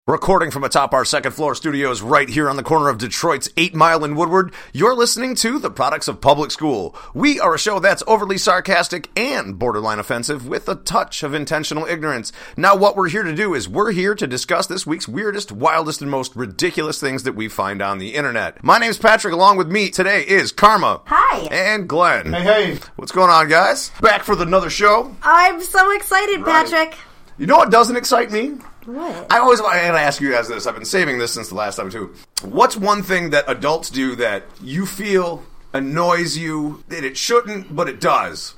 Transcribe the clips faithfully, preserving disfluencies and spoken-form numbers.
Recording from atop our second floor studios right here on the corner of Detroit's eight Mile and Woodward, you're listening to The Products of Public School. We are a show that's overly sarcastic and borderline offensive with a touch of intentional ignorance. Now, what we're here to do is we're here to discuss this week's weirdest, wildest, and most ridiculous things that we find on the internet. My name's Patrick. Along with me today is Karma. Hi. And Glenn. Hey, hey. What's going on, guys? Back for another show. I'm so excited, Right. Patrick. You know what doesn't excite me? What? I always want to ask you guys this. I've been saving this since the last time, too. What's one thing that adults do that you feel annoys you, that it shouldn't, but it does?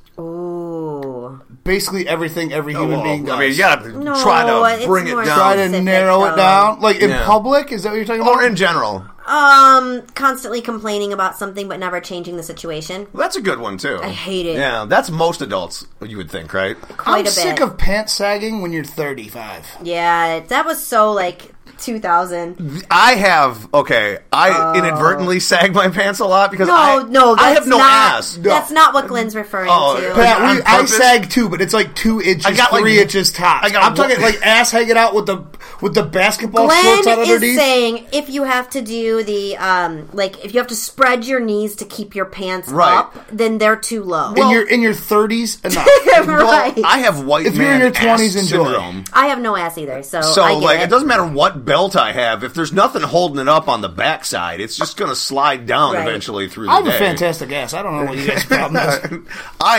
Ooh. Basically everything every human Oh, well, being does. I mean, you gotta No, try to it's bring it more down. Try to specific, narrow it though. down. Like in Yeah. public? Is that what you're talking about? Or in general. Um, constantly complaining about something but never changing the situation. Well, that's a good one, too. I hate it. Yeah, that's most adults, you would think, right? Quite I'm a bit. sick of pants sagging when you're thirty-five. Yeah, that was so, like, two thousand. I have, okay, I inadvertently sag my pants a lot because No, I, no, that's I have no not, ass. That's not what Glenn's referring Oh, to. Pat, Pat, we, on I purpose? sag too, but it's like two inches, I got, like, three inches tops. I got I'm talking one- like ass hanging out with the with the basketball Glenn shorts out is underneath. saying if you have to do the, um, like, if you have to spread your knees to keep your pants Right. up, then they're too low. in your in your thirties, enough. Right. Well, I have white If you're man in your twenties, ass enjoy. syndrome. I have no ass either, so, So, I get like, it. it doesn't matter what belt I have. If there's nothing holding it up on the backside, it's just going to slide down Right. eventually through the I have day. a fantastic ass. I don't know what you guys' problem is. I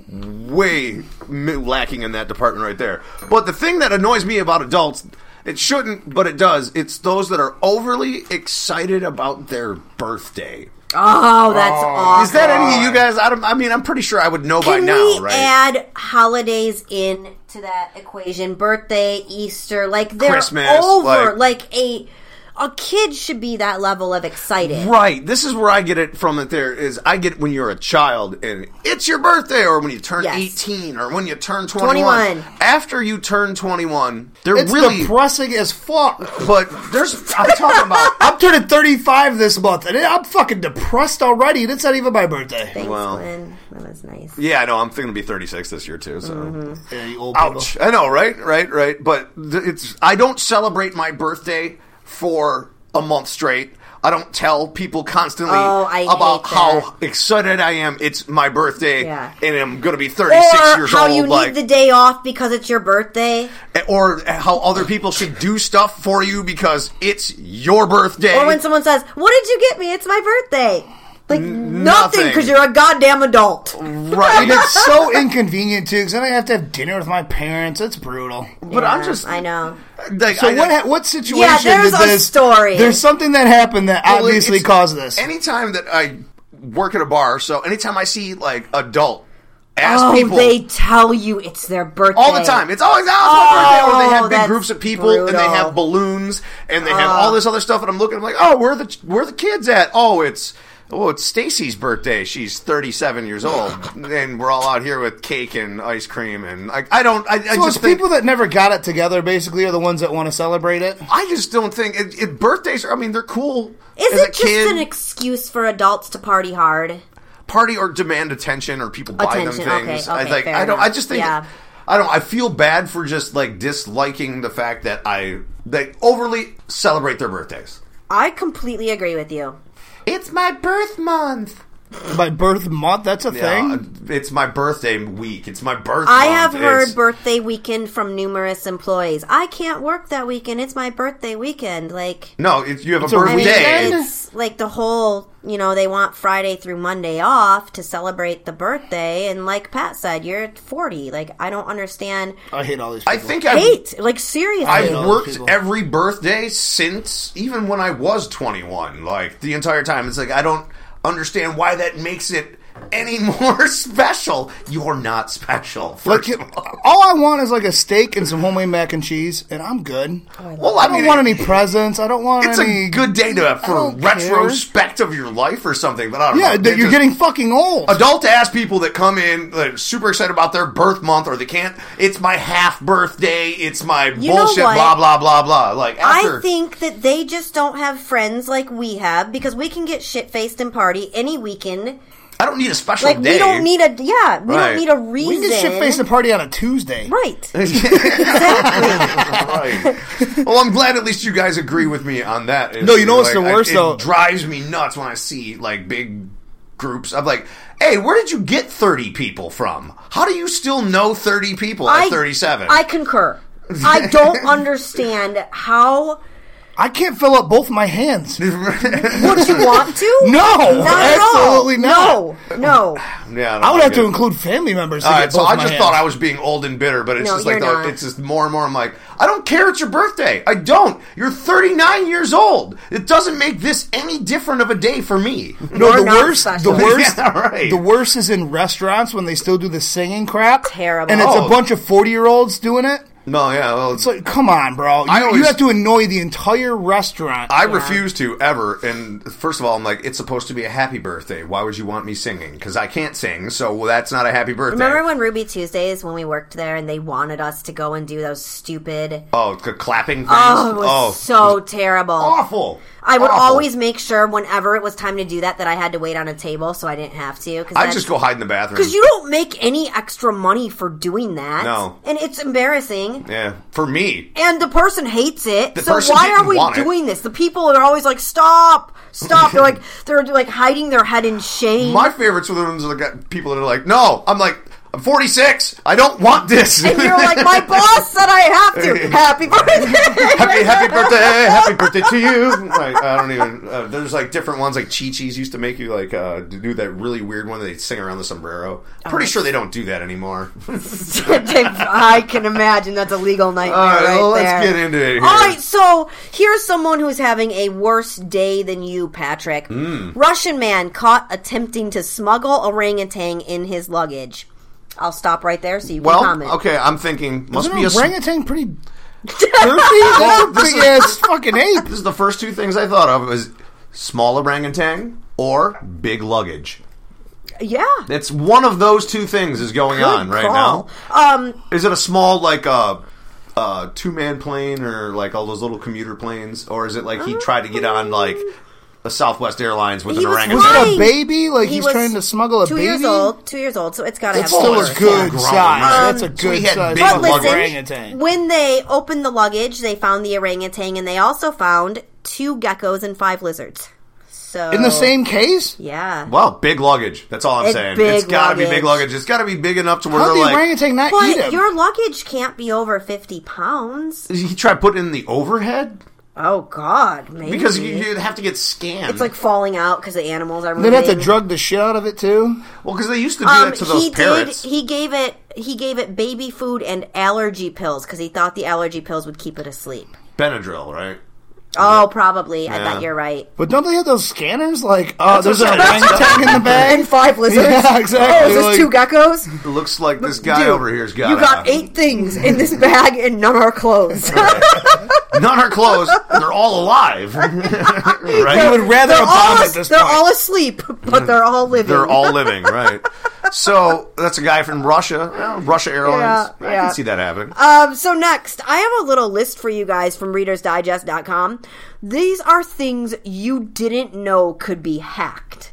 am way m- lacking in that department right there. But the thing that annoys me about adults, it shouldn't, but it does, it's those that are overly excited about their birthday. Oh, that's awesome. Is that any of you guys? I, don't, I mean, I'm pretty sure I would know by Can now, we right? add holidays in to that equation? Birthday, Easter, like they're Christmas, over. like- Like, a a kid should be that level of excited. Right. This is where I get it from. It there is I get it when you're a child and it's your birthday, or when you turn Yes. eighteen, or when you turn twenty-one. twenty-one. After you turn twenty-one, they're It's really. depressing as fuck. But there's. I'm talking about. I'm turning thirty-five this month, and I'm fucking depressed already, and it's not even my birthday. Thanks, Well. Glenn. That was nice. Yeah, I know. I'm thinking to be thirty-six this year too. So. Mm-hmm. Yeah, you old people. Ouch. I know, right? Right, right. But th- it's I don't celebrate my birthday for a month straight. I don't tell people constantly Oh, I about hate how that. excited I am. It's my birthday, Yeah. and I'm going to be thirty-six Or years how old. you need like, the day off because it's your birthday. or how other people should do stuff for you because it's your birthday. Or when someone says, "What did you get me? It's my birthday." Like, nothing, nothing. because you're a goddamn adult. right. And it's so inconvenient too, because then I have to have dinner with my parents. It's brutal. But I'm Yeah, just I know. like, So I, what? Ha- what situation Yeah, there's did a this? story. There's something that happened that Well, obviously it's- caused this. Anytime that I work at a bar, so anytime I see like adult ass Oh, people. they tell you it's their birthday. All the time. It's always, oh, it's my birthday. Or they have big that's groups of people, and they brutal. have balloons, and they have all this other stuff, and I'm looking, I'm like, oh, where are the, where are the kids at? Oh, it's, oh, it's Stacy's birthday. She's thirty-seven years old, and we're all out here with cake and ice cream, and I, I don't, I, I So just it's think, people that never got it together, basically, are the ones that want to celebrate it. I just don't think, it, it, birthdays are, I mean, they're cool Is as it a just kid. an excuse for adults to party hard? Party or demand attention, or people buy Attention, them okay, things. okay, I like. fair I don't. I enough. just think. Yeah. I don't. I feel bad for just like disliking the fact that I they overly celebrate their birthdays. I completely agree with you. It's my birth month. My birth month, that's a Yeah, thing. it's my birthday week. It's my birth. I month. have heard It's- birthday weekend from numerous employees. I can't work that weekend. It's my birthday weekend. Like, No, if you have It's a a I mean, birthday. weekend? it's like the whole, you know, they want Friday through Monday off to celebrate the birthday. And like Pat said, you're at forty. Like, I don't understand. I hate all these people. I think I've, Hate. Like, seriously. I've all those worked people. every birthday since even when I was twenty-one. Like the entire time, it's like I don't understand why that makes it any more special. You're not special. Like, first of all. all I want is like a steak and some homemade mac and cheese, and I'm good. Well, I I don't mean, want it- any presents. I don't want It's any. a good day to for a don't care. retrospect of your life or something. But I don't Yeah, know. that It you're just- getting fucking old. adult ass people that come in like, super excited about their birth month, or they can't. It's my half birthday. It's my You know bullshit. what? Blah blah blah blah. Like after. I think that they just don't have friends like we have because we can get shit faced and party any weekend I don't need a special Like, day. we don't need a, yeah, we Right. don't need a reason. We can shit-face the party on a Tuesday. Right. Right. Well, I'm glad at least you guys agree with me on that. No, you know what's Like, the worst, I, though? It drives me nuts when I see, like, big groups. I'm like, hey, where did you get thirty people from? How do you still know thirty people at I, thirty-seven? I concur. I don't understand how... I can't fill up both my hands. Would you want to? No, Not at all. absolutely not. No, no. Yeah, I would have to it. include family members to All get right, so both I my just hands. thought I was being old and bitter, but it's No, just like you're the, not. it's just more and more. I'm like, I don't care. It's your birthday. I don't. You're thirty-nine years old. It doesn't make this any different of a day for me. No, You're the not worst, the special. worst, Yeah, right. the worst is in restaurants when they still do the singing crap. Terrible. And it's Oh. a bunch of forty-year-olds doing it. No, yeah, well, It's like, come on, bro. You, I always- you have to annoy the entire restaurant. I refuse to ever. And first of all, I'm like, it's supposed to be a happy birthday. Why would you want me singing? Because I can't sing, so that's not a happy birthday. Remember when Ruby Tuesdays, when we worked there, and they wanted us to go and do those stupid... Oh, the clapping things. Oh, it was Oh, so terrible. awful. I would Awful. always make sure whenever it was time to do that that I had to wait on a table so I didn't have to. I'd just go hide in the bathroom. Because you don't make any extra money for doing that. No. And it's embarrassing. Yeah, for me. And the person hates it. The so person why didn't are we want it. doing this? The people are always like, stop, stop. They're like, they're like hiding their head in shame. My favorites are the ones that got people that are like, no. I'm like, I'm forty-six. I don't want this. and you're like, my boss said I have to. Happy birthday. happy, happy birthday, happy birthday to you. Like, I don't even. Uh, there's like different ones. Like Chi-Chi's used to make you like uh, to do that really weird one that they sing around the sombrero. Pretty Oh. sure they don't do that anymore. I can imagine that's a legal nightmare All right, right well, there. let's get into it here. All right, so here's someone who's having a worse day than you, Patrick. Hmm. Russian man caught attempting to smuggle orangutan in his luggage. I'll stop right there so you can Well, comment. okay, I'm thinking must Isn't be a. an s- orangutan pretty girthy? That's a big ass fucking ape. This is the first two things I thought of: was small orangutan or big luggage. Yeah. It's one of those two things is going on right call. now. Um, Is it a small, like, a, a two-man plane or, like, all those little commuter planes? Or is it like he tried to get on, like, a Southwest Airlines with He an was orangutan? Was fine. it a baby? Like he he's was trying to smuggle a two baby? years old. Two years old, so it's got to have That's still Oh, a it's good full size. grown. That's a Um, so good he had size. big But listen, orangutan. when they opened the luggage, they found the orangutan, and they also found two geckos and five lizards. So In the same case? yeah. Well, big luggage. That's all I'm It's saying. big It's got to be luggage. big luggage. It's got to be big enough to where How'd they're the like... orangutan not eat But him? your luggage can't be over fifty pounds. He tried putting it in the overhead? Oh, God, maybe. Because you- you'd have to get scanned. It's like falling out because the animals are moving. They'd have to drug the shit out of it too. Well, because they used to do Um, that to those he parrots. did. He gave it. He gave it baby food and allergy pills because he thought the allergy pills would keep it asleep. Benadryl, right? Oh, probably. I Yeah. bet you're right. But don't they have those scanners? Like, oh, there's what an I'm saying. orangutan in the bag. And five lizards. Yeah, exactly. Oh, is this Like- two geckos? It looks like this guy Dude, over here's got You got eight things in this bag and none are clothes. None are closed. And they're all alive. right? You would rather they're a all bomb as- at this They're point. all asleep, but they're all living. They're all living, right? So that's a guy from Russia, well, Russia Airlines. Yeah, I yeah. can see that happening. Um, so next, I have a little list for you guys from readers digest dot com. These are things you didn't know could be hacked.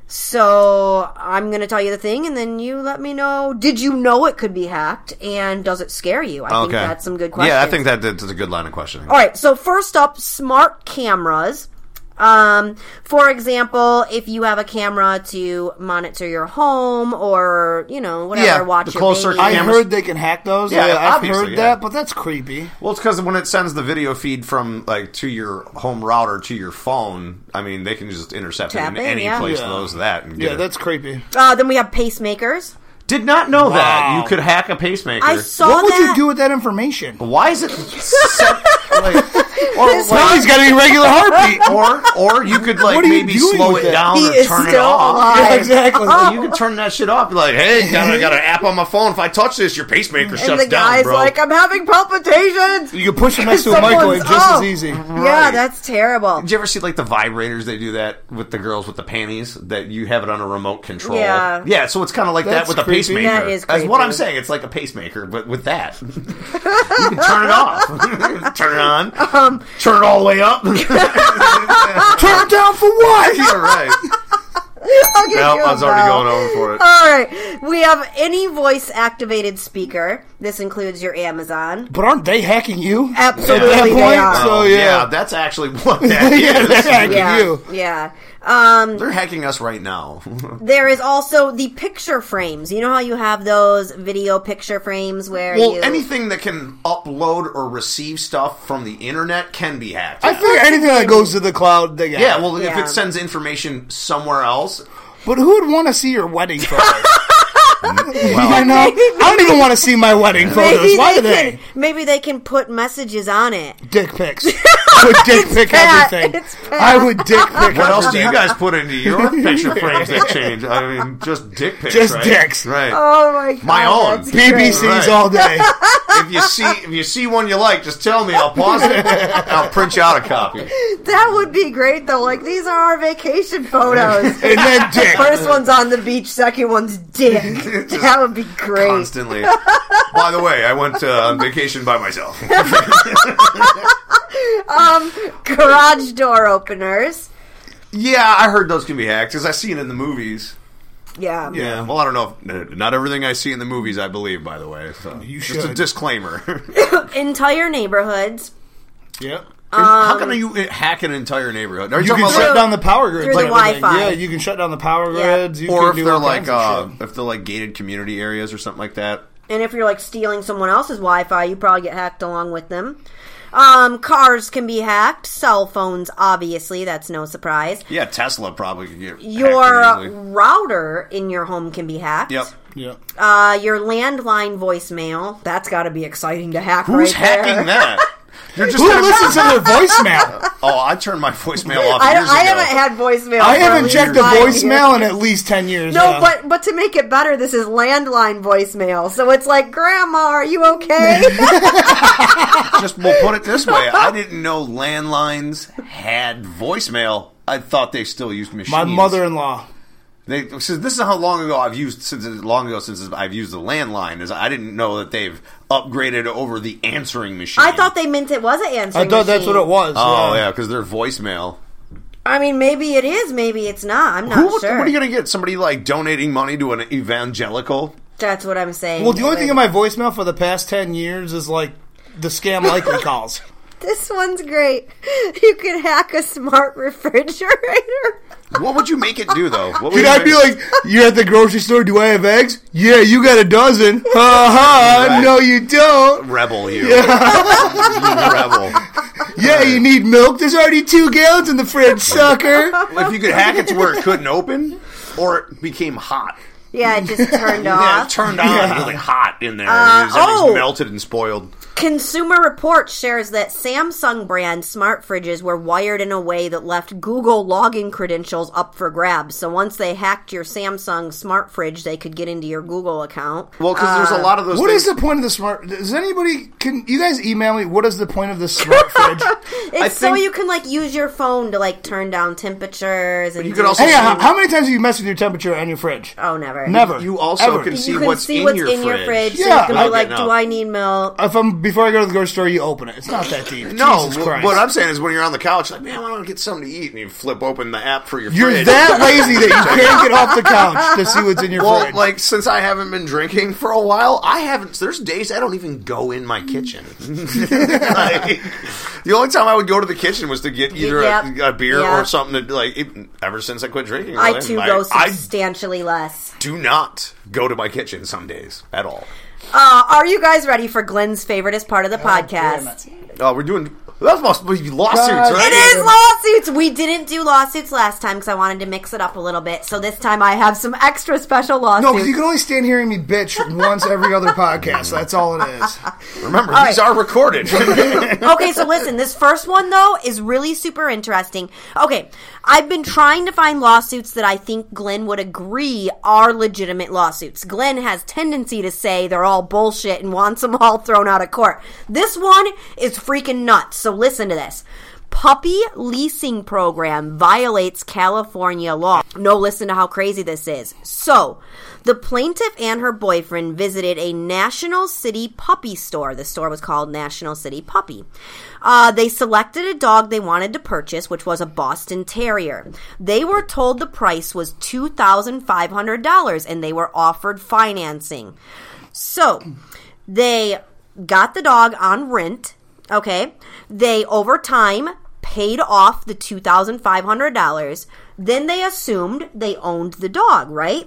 So I'm going to tell you the thing, and then you let me know, did you know it could be hacked, and does it scare you? I think Okay, that's some good questions. Yeah, I think that that's a good line of questioning. All right, so first up, smart cameras. Um, for example, if you have a camera to monitor your home or, you know, whatever, Yeah, watch the your closed baby. circuit I cameras. heard they can hack those. Yeah, Yeah, I've obviously, heard yeah. that, but that's creepy. Well, it's because when it sends the video feed from like to your home router to your phone, I mean, they can just intercept Tap it in in, any yeah. place Yeah. close to that. And get Yeah, it. that's creepy. Uh, then we have pacemakers. Did not know that Wow. you could hack a pacemaker. I saw What would that. you do with that information? Why is it set, like, or, Well, he's got an irregular heartbeat. or or you could like What are you maybe doing slow with it that? down He or is turn it still off. alive. Yeah, exactly. Like, you can turn that shit off. Be like, hey, got I got an app on my phone. If I touch this, your pacemaker shuts And the down, guy's bro. like, I'm having palpitations. You can push it next to a Someone's microwave just up. as easy. Yeah, that's terrible. Did you ever see like the vibrators? They do that with the girls with the panties. That you have it on a remote control. Yeah. yeah. So it's kind of like That's that with a creepy. pacemaker. That is That's what creepy. I'm saying. It's like a pacemaker, but with that, you can turn it off, turn it on, Um, turn it all the way up. Turn it down for what? You're right. I'll give Nope, you a I was already bow. going over for it. All right. We have any voice-activated speaker. This includes your Amazon. But aren't they hacking you? Absolutely, At that they point? are. So, Oh, yeah. yeah, that's actually what that Yeah, they're is. hacking Yeah, you. yeah. Um, They're hacking us right now. there is also the picture frames. You know how you have those video picture frames where Well, you... anything that can upload or receive stuff from the internet can be hacked. I figure anything that goes to the cloud, they got. yeah, well, if Yeah. it sends information somewhere else, But who would want to see your wedding photos? well, I know. I don't even want to see my wedding photos. Maybe Why they do they? can, maybe they can put messages on it. Dick pics. I would dick pic bad. everything. It's bad. I would dick pic what else do everything. you guys put into your picture frames that change? I mean, just dick pics, Just right? dicks. Right. Oh my god. My own. that's B B great. Cs Right. all day. If you see if you see one you like, just tell me. I'll pause it. I'll print you out a copy. That would be great though. Like, these are our vacation photos. And then dick. First one's on the beach, second one's dick. That would be great. Constantly. By the way, I went uh, on vacation by myself. Um, garage door openers. Yeah, I heard those can be hacked because I see it in the movies. Yeah. Yeah, well, I don't know. If, not everything I see in the movies I believe, by the way. So You just a should. disclaimer. Entire neighborhoods. Yep. How can you hack an entire neighborhood? Are you, You talking can about shut like, down the power grids. Through the and everything. Wi-Fi. Yeah, you can shut down the power Yeah. grids. You or can if do they're all like kinds of uh, shit. if they're like gated community areas or something like that? And if you're like stealing someone else's Wi-Fi, you probably get hacked along with them. Um, cars can be hacked. Cell phones, obviously, that's no surprise. Yeah, Tesla probably could get Your hacked pretty easily. router in your home can be hacked. Yep. Yeah. Uh, your landline voicemail. That's got to be exciting to hack. Who's right there. hacking that? You're just Who gonna- listens to their voicemail? Oh, I turned my voicemail off I, years I ago. haven't had voicemail. I for at haven't least checked the five voicemail years. in at least ten years. No, now. but but to make it better, this is landline voicemail. So it's like, Grandma, are you okay? Just we'll put it this way: I didn't know landlines had voicemail. I thought they still used machines. My mother-in-law. They, so this is how long ago I've used since long ago since I've used the landline. Is I didn't know that they've upgraded over the answering machine. I thought they meant it was an answering I thought that's machine. what it was. Oh yeah. yeah, because they're voicemail. I mean, maybe it is, maybe it's not. I'm not Who, sure. What are you going to get? Somebody like donating money to an evangelical? That's what I'm saying. Well, the only thing in my voicemail for the past ten years is like the scam likely calls. This one's great. You can hack a smart refrigerator. What would you make it do though? What would Could you I make be it- like, you're at the grocery store, do I have eggs? Yeah, you got a dozen. Ha ha, Right. no you don't. rebel you? you rebel. Yeah, you need milk? There's already two gallons in the fridge, sucker. If you could hack it to where it couldn't open, or it became hot. Yeah, it just turned Yeah, off. it turned on Yeah. really hot in there. Uh, Everything's oh. melted and spoiled. Consumer Reports shares that Samsung brand smart fridges were wired in a way that left Google login credentials up for grabs. So once they hacked your Samsung smart fridge, they could get into your Google account. Well, because there's a lot of those What things. is the point of the smart... Does anybody... Can you guys email me, what is the point of this smart fridge? It's I so think- you can like use your phone to like turn down temperatures and you could do- also Hey, how, how many times have you messed with your temperature on your fridge? Oh, never. Never. You also Ever. can see You can what's, see in, what's your in your fridge. fridge. So Yeah. you can be Okay, like, no. do I need milk? If I'm before I go to the grocery store, you open it. It's not that deep. No, Jesus wh- Christ. what I'm saying is when you're on the couch, like, man, I want to get something to eat, and you flip open the app for your You're fridge. that lazy that you can't get off the couch to see what's in your Well, fridge. like, since I haven't been drinking for a while, I haven't, there's days I don't even go in my kitchen. Like, the only time I would go to the kitchen was to get either Yep. a, a beer Yep. or something to, like, it, ever since I quit drinking. I really, too I- go I substantially less. do not go to my kitchen some days at all. Uh, are you guys ready for Glenn's favoriteest part of the podcast? Oh, we're doing, that must be lawsuits, God. right? It is lawsuits. We didn't do lawsuits last time because I wanted to mix it up a little bit. So this time I have some extra special lawsuits. no, because you can only stand hearing me bitch once every other podcast. That's all it is. Remember, All these right. are recorded. Okay, so listen, this first one, though, is really super interesting. Okay, I've been trying to find lawsuits that I think Glenn would agree are legitimate lawsuits. Glenn has tendency to say they're all bullshit and wants them all thrown out of court. This one is freaking nuts, so listen to this. puppy leasing program violates California law. No, listen to how crazy this is. So, the plaintiff and her boyfriend visited a National City puppy store. The store was called National City Puppy. Uh, they selected a dog they wanted to purchase, which was a Boston Terrier. They were told the price was two thousand five hundred dollars, and they were offered financing. So, they got the dog on rent, okay? They, over time, paid off the two thousand five hundred dollars. Then they assumed they owned the dog, right?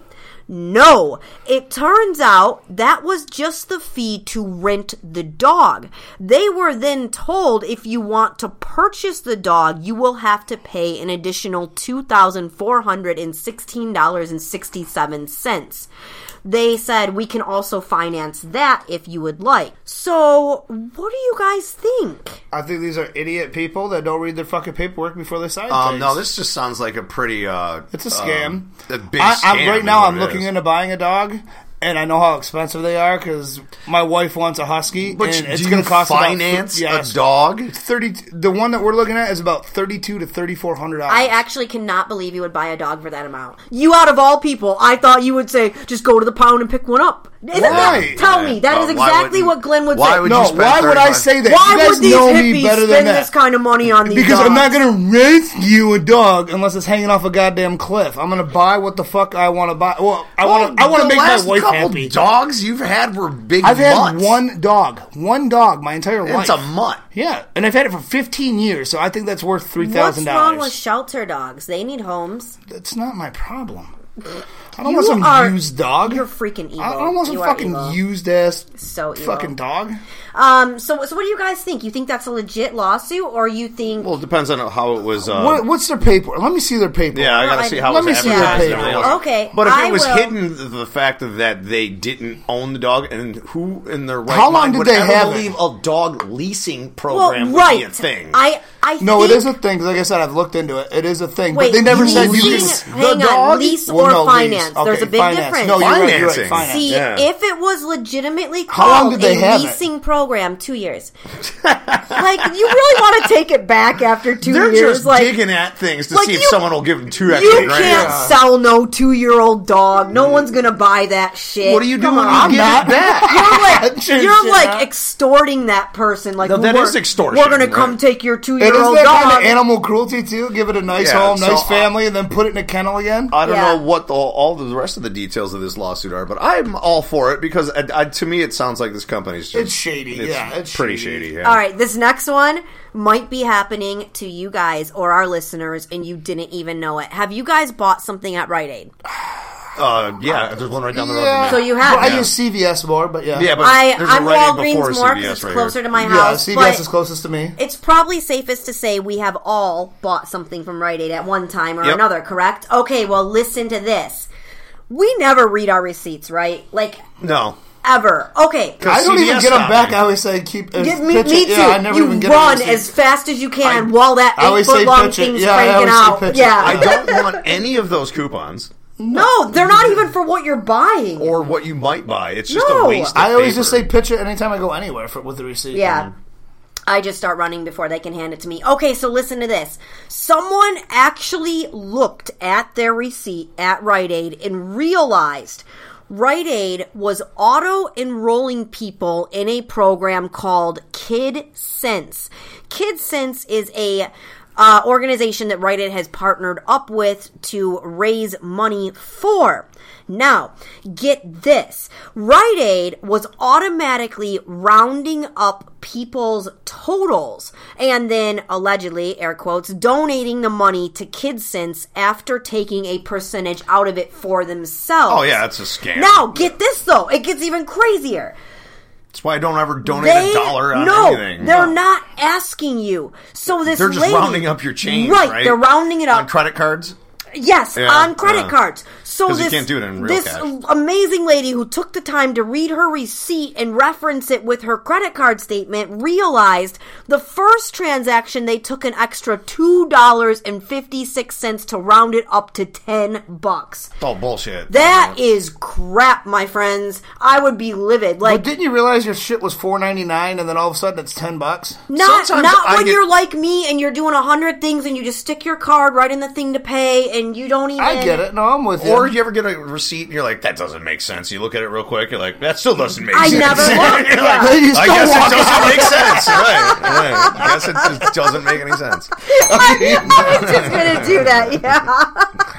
No, it turns out that was just the fee to rent the dog. They were then told if you want to purchase the dog, you will have to pay an additional two thousand four hundred sixteen dollars and sixty-seven cents. They said, we can also finance that if you would like. So, what do you guys think? I think these are idiot people that don't read their fucking paperwork before they sign Um, things. no, this just sounds like a pretty, uh... It's a scam. Um, a big I, scam. I'm, right is now, what I'm it looking is. into buying a dog, and I know how expensive they are because my wife wants a husky, But and it's do going you to cost finance about, yes, a dog? thirty. The one that we're looking at is about thirty-two to thirty-four hundred dollars. I actually cannot believe you would buy a dog for that amount. You, out of all people, I thought you would say, just go to the pound and pick one up. Isn't Why? that, tell me, that Well, is why exactly wouldn't- what Glenn would why say. would no, you spend why would I thirty-five say that? Why you guys would these know me hippies better than spend that. this kind of money on these Because dogs? I'm not going to rescue a dog unless it's hanging off a goddamn cliff. I'm going to buy what the fuck I want to buy. Well, I want to. I want to the make my last wife couple happy. dogs you've had were big I've had mutts. one dog, one dog, my entire life. It's a mutt. Yeah, and I've had it for fifteen years, so I think that's worth three What's thousand wrong with dollars. shelter dogs? They need homes. That's not my problem. I don't You want some are- used dog. You're freaking evil. I don't want some You are fucking evil. used ass So evil. fucking dog. Um. So, so what do you guys think? You think that's a legit lawsuit, or you think? Well, it depends on how it was... Uh, What, what's their paper? Let me see their paper. yeah, I gotta I- see how let it me was see their advertised and paper. everything else. Okay, But if I it was will- hidden, the- the fact of that they didn't own the dog, and who in their right How long mind did would they ever have it? believe a dog leasing Well, program would right. be a thing? I. I. No, think, it is a thing. 'Cause like I said, I've looked into it. It is a thing. Wait, but they never said you leasing- can. hang the on, dog? lease Well, or no, finance. lease. There's Okay, a big finance. difference. No, you're right. You're right. Financing. Finance. See, Yeah. if it was legitimately How long called did they a have it? leasing program, two years. Like, you really want to take it back after 2 They're years? just like, digging at things to like see if you- someone will give them two extra you grand. can't Yeah. sell no two-year-old dog. No one's gonna buy that shit. What do you do Come when on. you give not. it back? You're like, Shit, you're shit, like huh? extorting that person. Like, No, that we're, is extortion, We're gonna come right. take your It is two-year-old that dog. kind of animal cruelty too. Give it a nice Yeah, home, so nice I- family, and then put it in a kennel again. I don't Yeah. know what the, all the rest of the details of this lawsuit are, but I'm all for it because uh, I, to me it sounds like this company's just It's shady, It's yeah, it's pretty shady. shady. Yeah. All right, this next one might be happening to you guys or our listeners, and you didn't even know it. Have you guys bought something at Rite Aid? Uh, yeah, there's one right down the road. Yeah. From So me. you have. Well, I Yeah. use C V S more, but yeah, Yeah, but I, there's a I'm Rite Aid Walgreens before more C V because S it's right closer here. to my yeah. house. C V S but is closest to me. it's probably safest to say we have all bought something from Rite Aid at one time or Yep. another, correct? Okay, well, listen to this. We never read our receipts, right? Like, No. ever. Okay. I don't C V even S get them got back. me. I always say keep. Uh, Yeah, me, pitch me it. too. Yeah, I never you even get run a as fast as you can I- while that I eight always foot say long pitch it. thing's Yeah, I cranking always say out. pitch it. Yeah. I don't want any of those coupons No, they're not even for what you're buying. or what you might buy. It's just No. a waste of I always paper. just say pitch it anytime I go anywhere for, with the receipt. Yeah. I just start running before they can hand it to me. Okay, so listen to this. Someone actually looked at their receipt at Rite Aid and realized Rite Aid was auto-enrolling people in a program called KidSense. KidSense is a uh, organization that Rite Aid has partnered up with to raise money for. Now, get this. Rite Aid was automatically rounding up people's totals and then, allegedly, air quotes, donating the money to KidSense after taking a percentage out of it for themselves. Oh, yeah, it's a scam. Now, get this, though. It gets even crazier. That's why I don't ever donate They, a dollar on no, anything. they're No. not asking you. So this They're just lady, rounding up your change, right? right? They're rounding it up On credit cards? Yes, Yeah, on credit yeah. cards. So 'Cause you this, can't do it in real this cash. amazing lady who took the time to read her receipt and reference it with her credit card statement realized the first transaction they took an extra two dollars and fifty-six cents to round it up to ten bucks. Oh, bullshit. That is crap, my friends. I would be livid. Like, But didn't you realize your shit was four ninety-nine and then all of a sudden it's ten bucks? Not, Sometimes not I when get- you're like me and you're doing a hundred things and you just stick your card right in the thing to pay and you don't even. I get it. No, I'm with you. Or you ever get a receipt and you're like, that doesn't make sense. You look at it real quick, you're like, that still doesn't make I sense. never looked. You're Yeah. like, You I still guess walk it doesn't out. make sense. Right, right. I guess it just doesn't make any sense. I was just gonna do that. Yeah.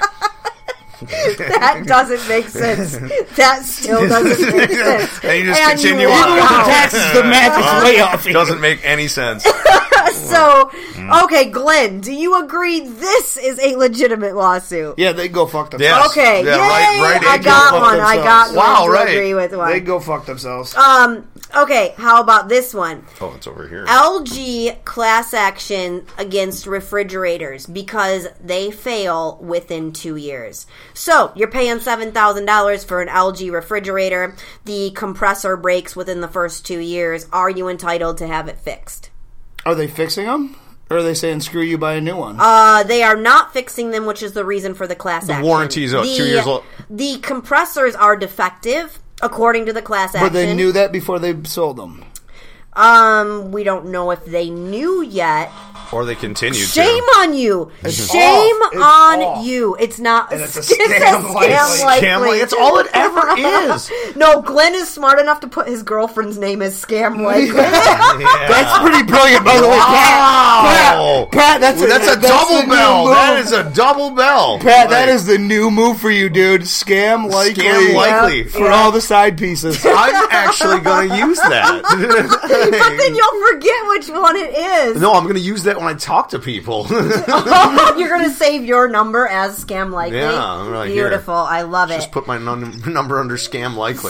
That doesn't make sense. That still doesn't make sense. And you just And continue you on. walk Even with the out. taxes, the math is way off here. Doesn't make any sense. So, okay, Glenn, do you agree this is a legitimate lawsuit? Yeah, they go fuck themselves. Yes. Okay, Yeah, yay! right, right, I they got go fuck one. I got themselves. one Wow, to right. agree with one. They go fuck themselves. Um. Okay. How about this one? Oh, it's over here. L G class action against refrigerators because they fail within two years. So you're paying seven thousand dollars for an L G refrigerator. The compressor breaks within the first two years. Are you entitled to have it fixed? Are they fixing them? Or are they saying screw you, buy a new one? Uh, they are not fixing them, which is the reason for the class action. warranty's out two years old. The compressors are defective, according to the class action. But they knew that before they sold them. Um, we don't know if they knew yet. Or they continued Shame to. on you. It's Shame off. It's on off. you. It's not. And it's a it's scam likely. Scam likely. It's all it ever is. No, Glenn is smart enough to put his girlfriend's name as scam likely. That's pretty brilliant, by the way. Wow. Pat, Pat, that's a, That's a that's double the new bell. move. That is a double bell. Pat, that Like, is the new move for you, dude. Scam likely. Scam likely. For Yeah. all the side pieces. I'm actually going to use that. But then you'll forget which one it is. No, I'm going to use that when I talk to people. You're going to save your number as scam likely. Yeah, I'm like, here. Beautiful. I love it. Just put my num- number under scam likely.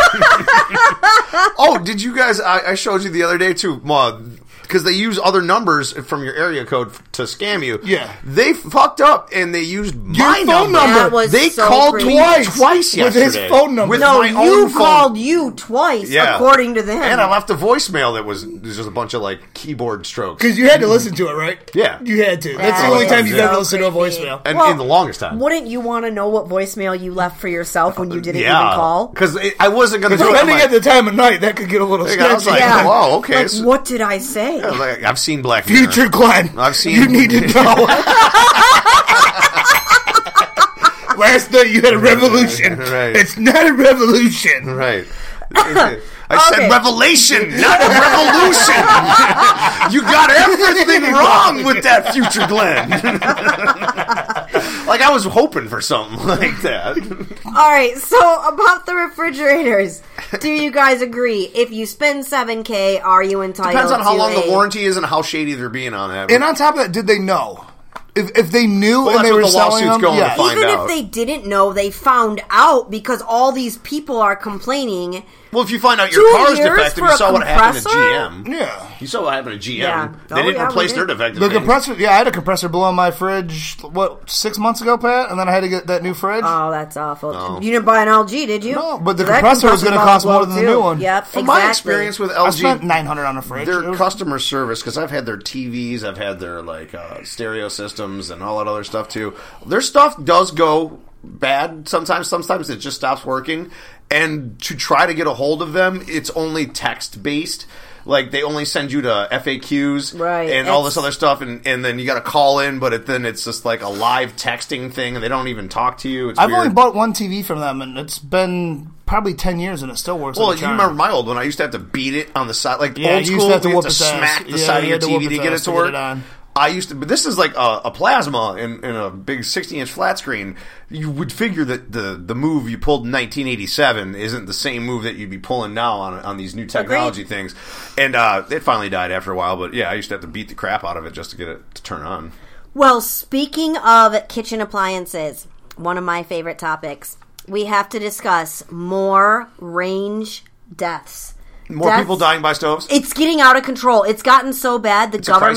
Oh, did you guys? I, I showed you the other day too, because they use other numbers from your area code f- to scam you. Yeah. they fucked up and they used Your my phone number. number. That was They so called creepy. me Twice. twice With yesterday his phone number. With No, my you own phone. called you twice, Yeah. according to them. And I left a voicemail that was, was just a bunch of like keyboard strokes. Because you had to listen to it, right? Yeah. You had to. That's the That only is time you've so ever listened to a creepy. voicemail. And Well, in the longest time. Wouldn't you want to know what voicemail you left for yourself when you didn't yeah, even call? because I wasn't going to do it. I'm Depending like, at the time of night, that could get a little I was sketchy. like, Yeah. whoa, okay. Like, so- what did I say? like, I've seen Black Mirror. Future Glenn. I've seen- You need to know. Last night you had a revolution. Right. It's not a revolution. Right. I Okay. said revelation, not a revolution. You got everything wrong with that, future Glenn. Like I was hoping for something like that. All right, so about the refrigerators, do you guys agree? If you spend seven K, are you entitled Depends on how to long a... the warranty is and how shady they're being on it. And on top of that, did they know? If if they knew Well, and that's they what were the selling lawsuit's them, going to yeah. find Even out. if they didn't know, they found out because all these people are complaining. Well, if you find out your Two car's years defective, for you a saw what happened to G compressor? M. Yeah. You saw what happened to G M. Yeah. They Oh, didn't yeah, we replace did. their defective The things. compressor, yeah, I had a compressor blow on my fridge, what, six months ago, Pat? And then I had to get that new fridge? Oh, that's awful. No. You didn't buy an L G, did you? No, but the That compressor was gonna compressor's cost more about than to the blow, new one. too. Yep, From exactly. my experience with I L G, spent nine hundred dollars on a fridge. It their was- customer service, because I've had their T Vs, I've had their like uh, stereo systems and all that other stuff too. Their stuff does go bad sometimes. Sometimes it just stops working. And to try to get a hold of them, it's only text based. Like they only send you to F A Qs Right. and all this It's- other stuff, and, and then you got to call in, but it, then it's just like a live texting thing, and they don't even talk to you. It's I've weird. only bought one T V from them, and it's been probably ten years, and it still works. Well, like a you charm. remember my old one? I used to have to beat it on the side, like Yeah, old you used school. to have to you whoop have to its ass. smack the Yeah, side of you your had to T V whoop to its get it ass to to get work. it on. I used to, but this is like a, a plasma in, in a big sixty-inch flat screen. You would figure that the the move you pulled in nineteen eighty-seven isn't the same move that you'd be pulling now on on these new technology Agreed. things. And uh, it finally died after a while. But yeah, I used to have to beat the crap out of it just to get it to turn on. Well, speaking of kitchen appliances, one of my favorite topics, we have to discuss more range deaths. More Deaths- people dying by stoves. It's getting out of control. It's gotten so bad the It's a government crisis.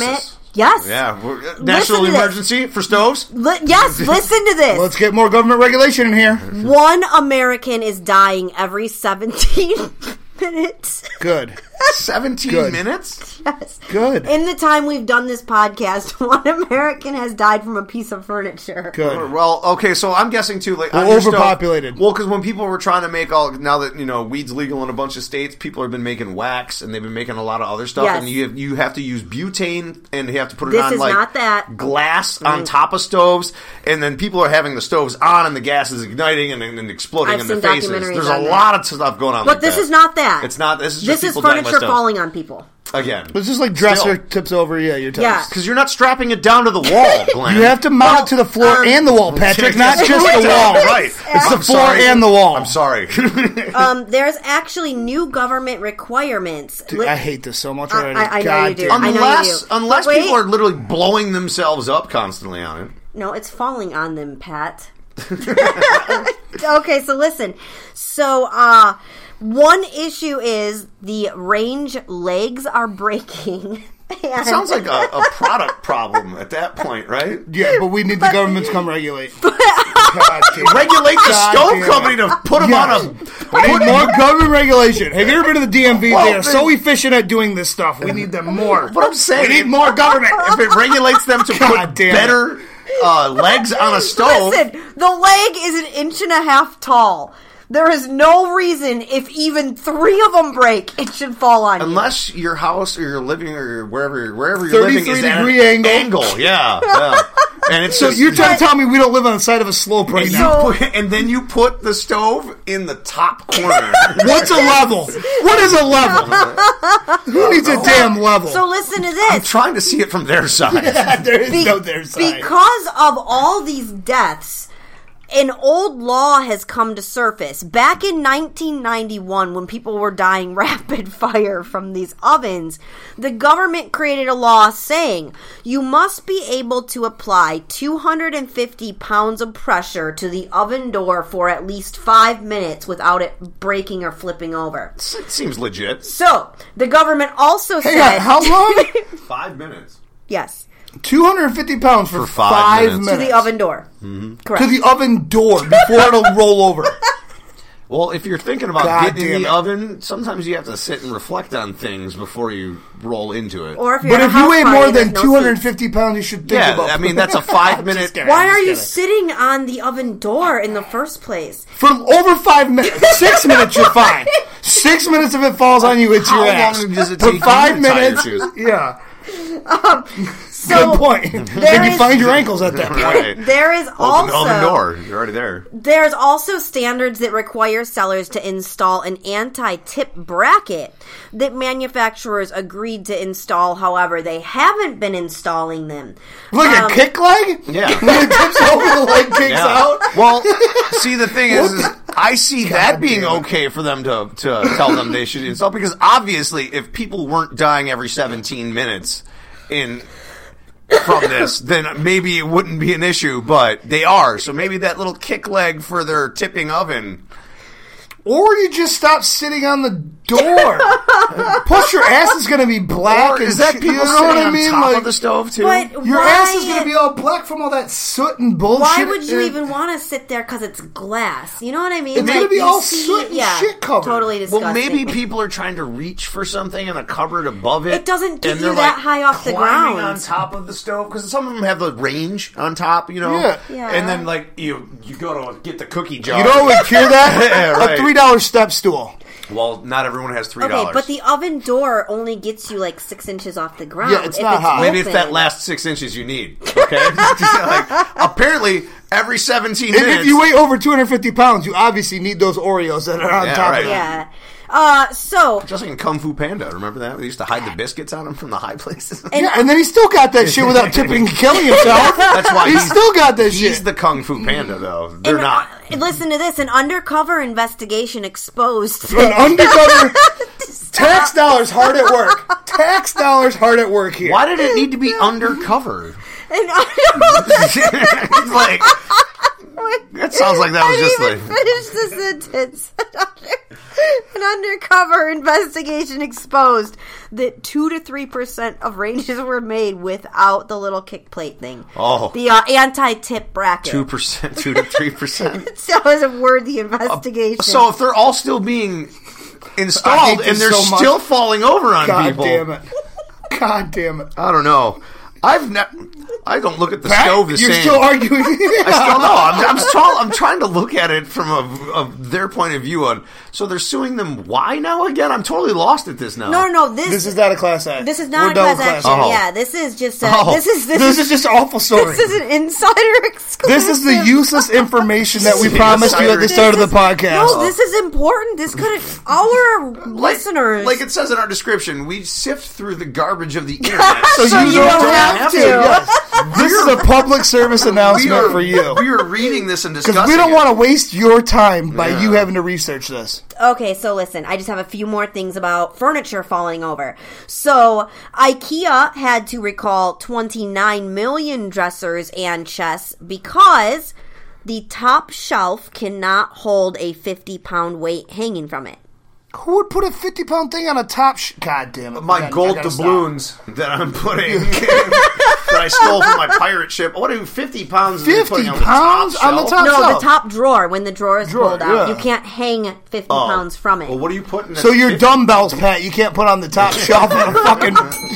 Yes. Yeah. we're- National to this. emergency for stoves? Li- yes, listen to this. Let's get more government regulation in here. One American is dying every seventeen minutes. Good. seventeen Good. minutes? Yes. Good. In the time we've done this podcast, one American has died from a piece of furniture. Good. Well, okay, so I'm guessing too, like, We're on your stove- overpopulated. well, because when people were trying to make all, now that, you know, weed's legal in a bunch of states, people have been making wax and they've been making a lot of other stuff, Yes. and you have, you have to use butane and you have to put it This on, is like, not that. glass on top of stoves, and then people are having the stoves on and the gas is igniting and, and exploding I've in their seen faces. documentaries There's on a that. lot of stuff going on But like this that. is not that. It's not, this is just This is people dying by furniture stove. falling on people. Again. It's just like dresser Still. tips over, yeah, your toes. Yeah. Because you're not strapping it down to the wall, Glenn. You have to mount Well, it to the floor um, and the wall, Patrick, not just the wall. Right. It's the I'm floor sorry. and the wall. I'm sorry. Um, there's actually new government requirements. Dude, Li- I hate this so much I- already. I- I know God you do. damn. I know you unless do. unless But wait. people are literally blowing themselves up constantly on it. No, it's falling on them, Pat. Okay, so listen. So, uh, one issue is the range legs are breaking. And Sounds like a, a product problem at that point, right? Yeah, but we need the government to come regulate. God damn. Regulate the God stove damn it. company to put them Yes. on We need more government regulation. Have you ever been to the D M V? Well, they are so then- efficient at doing this stuff. We need them more. a. What I'm saying, We need more government. If it regulates them to God put damn it. better uh, legs on a stove, Listen, the leg is an inch and a half tall. There is no reason, if even three of them break, it should fall on you. unless your house or your living or wherever wherever you're living is thirty-three at an degree angle. angle, yeah, yeah. And it's So just, you're trying to tell me we don't live on the side of a slope right and, now? you put, and then you put the stove in the top corner. What's a level? What is a level? Who needs a damn level? So listen to I'm this. trying to see it from their side. there is Be- no their side. Because of all these deaths, an old law has come to surface. Back in nineteen ninety-one, when people were dying rapid fire from these ovens, the government created a law saying you must be able to apply two hundred fifty pounds of pressure to the oven door for at least five minutes without it breaking or flipping over. It seems legit. So, the government also Hang said... on, how long? Five minutes. Yes. two hundred fifty pounds for, For five five, minutes. minutes. To the oven door. Correct. To the oven door before it'll roll over. Well, if you're thinking about God getting in damn the it. oven, sometimes you have to sit and reflect on things before you roll into it. Or if you're But at a if you house weigh party, more there's than no two hundred seats. fifty pounds, you should think yeah, about I mean, that's a five minute... Just kidding. Why I'm are you just sitting on the oven door in the first place? For over five minutes. Six minutes, you're fine. Six minutes if it falls on you, it's How your long ass. does it For take you five to tie your minutes, shoes? yeah. So Good point. Then you is- find your ankles at that point. Right. there is Open the oven also door. You're already there. there's also standards that require sellers to install an anti-tip bracket that manufacturers agreed to install. However, they haven't been installing them. Like Um, a kick leg? Yeah. When it tips over, the leg kicks Yeah. out? Well, see, the thing is, is I see that being damn it. okay for them to, to tell them they should install, because obviously if people weren't dying every seventeen minutes in from this, then maybe it wouldn't be an issue, but they are. So maybe that little kick leg for their tipping oven. Or you just stop sitting on the door. Plus, your ass is going to be black. Or and is that shit, people you know sitting what I on mean? top Like, of the stove too? But your why, ass is going to be all black from all that soot and bullshit. Why would you and- even want to sit there because it's glass? You know what I mean? It's gonna be you all see- soot and yeah, shit covered. Totally disgusting. Well, maybe people are trying to reach for something in a cupboard above it. It doesn't get and you they're, that like, high off the climbing ground. on top of the stove, because some of them have the range on top, you know. Yeah. Yeah. And then like you you go to get the cookie jar. You know what would cure that? Yeah, right. A three dollar step stool. Well, not everyone has three dollars. Okay, but the oven door only gets you like six inches off the ground. Yeah, it's if not it's high. maybe it's that open. last six inches you need. Okay. Like, apparently, every seventeen And minutes. if you weigh over two hundred fifty pounds, you obviously need those Oreos that are on Yeah, top right. of it. Yeah. Uh, so Just like in Kung Fu Panda, remember that? They used to hide the biscuits on him from the high places. And- Yeah, and then he still got that shit without tipping and killing himself. That's why he he's- still got that He's shit. the Kung Fu Panda, though. They're and, not. uh, listen to this: an undercover investigation exposed. An undercover tax dollars hard at work. Tax dollars hard at work here. Why did it need to be undercover? An- It's like, That sounds like that was I just didn't even like... finish the sentence. An undercover investigation exposed that two to three percent of ranges were made without the little kick plate thing. Oh. The uh, anti-tip bracket. two percent, two to three percent. So it was a worthy investigation. So if they're all still being installed and they're so still falling over on God people... damn it. God damn it. I don't know. I've never... I don't look at the Pat, stove the you're same. still arguing. I still know. I'm, I'm, still, I'm trying to look at it from a, of their point of view. On so they're suing them. Why now again? I'm totally lost at this now. no, no, no. This, This is not a class act. this is We're not a done class with action. Oh. Yeah, this is just a, Oh. this is this, This is, is just an awful story. this is an insider exclusive. This is the useless information that we This is promised you at the insider- start of the This is- podcast. No, this is important. This could our Like, listeners. like it says in our description, we sift through the garbage of the internet. so, so you, you don't, don't have, have to. to. Yes. This is a public service we announcement are for you. We are reading this and discussing. Because we don't it. want to waste your time by Yeah. you having to research this. Okay, so listen, I just have a few more things about furniture falling over. So, IKEA had to recall twenty-nine million dressers and chests because the top shelf cannot hold a fifty pound weight hanging from it. Who would put a fifty pound thing on a top? Sh- God damn it! I My gotta- I gold gotta stop. doubloons that I'm putting that I stole from my pirate ship. What are fifty pounds? are you fifty putting on pounds the top on the shelf? top No, shelf. the top drawer, when the drawer is Drawer, pulled out, yeah. you can't hang fifty Oh. pounds from it. Well, what are you putting? So at your fifty? dumbbells, Pat, you can't put on the top shelf on a fucking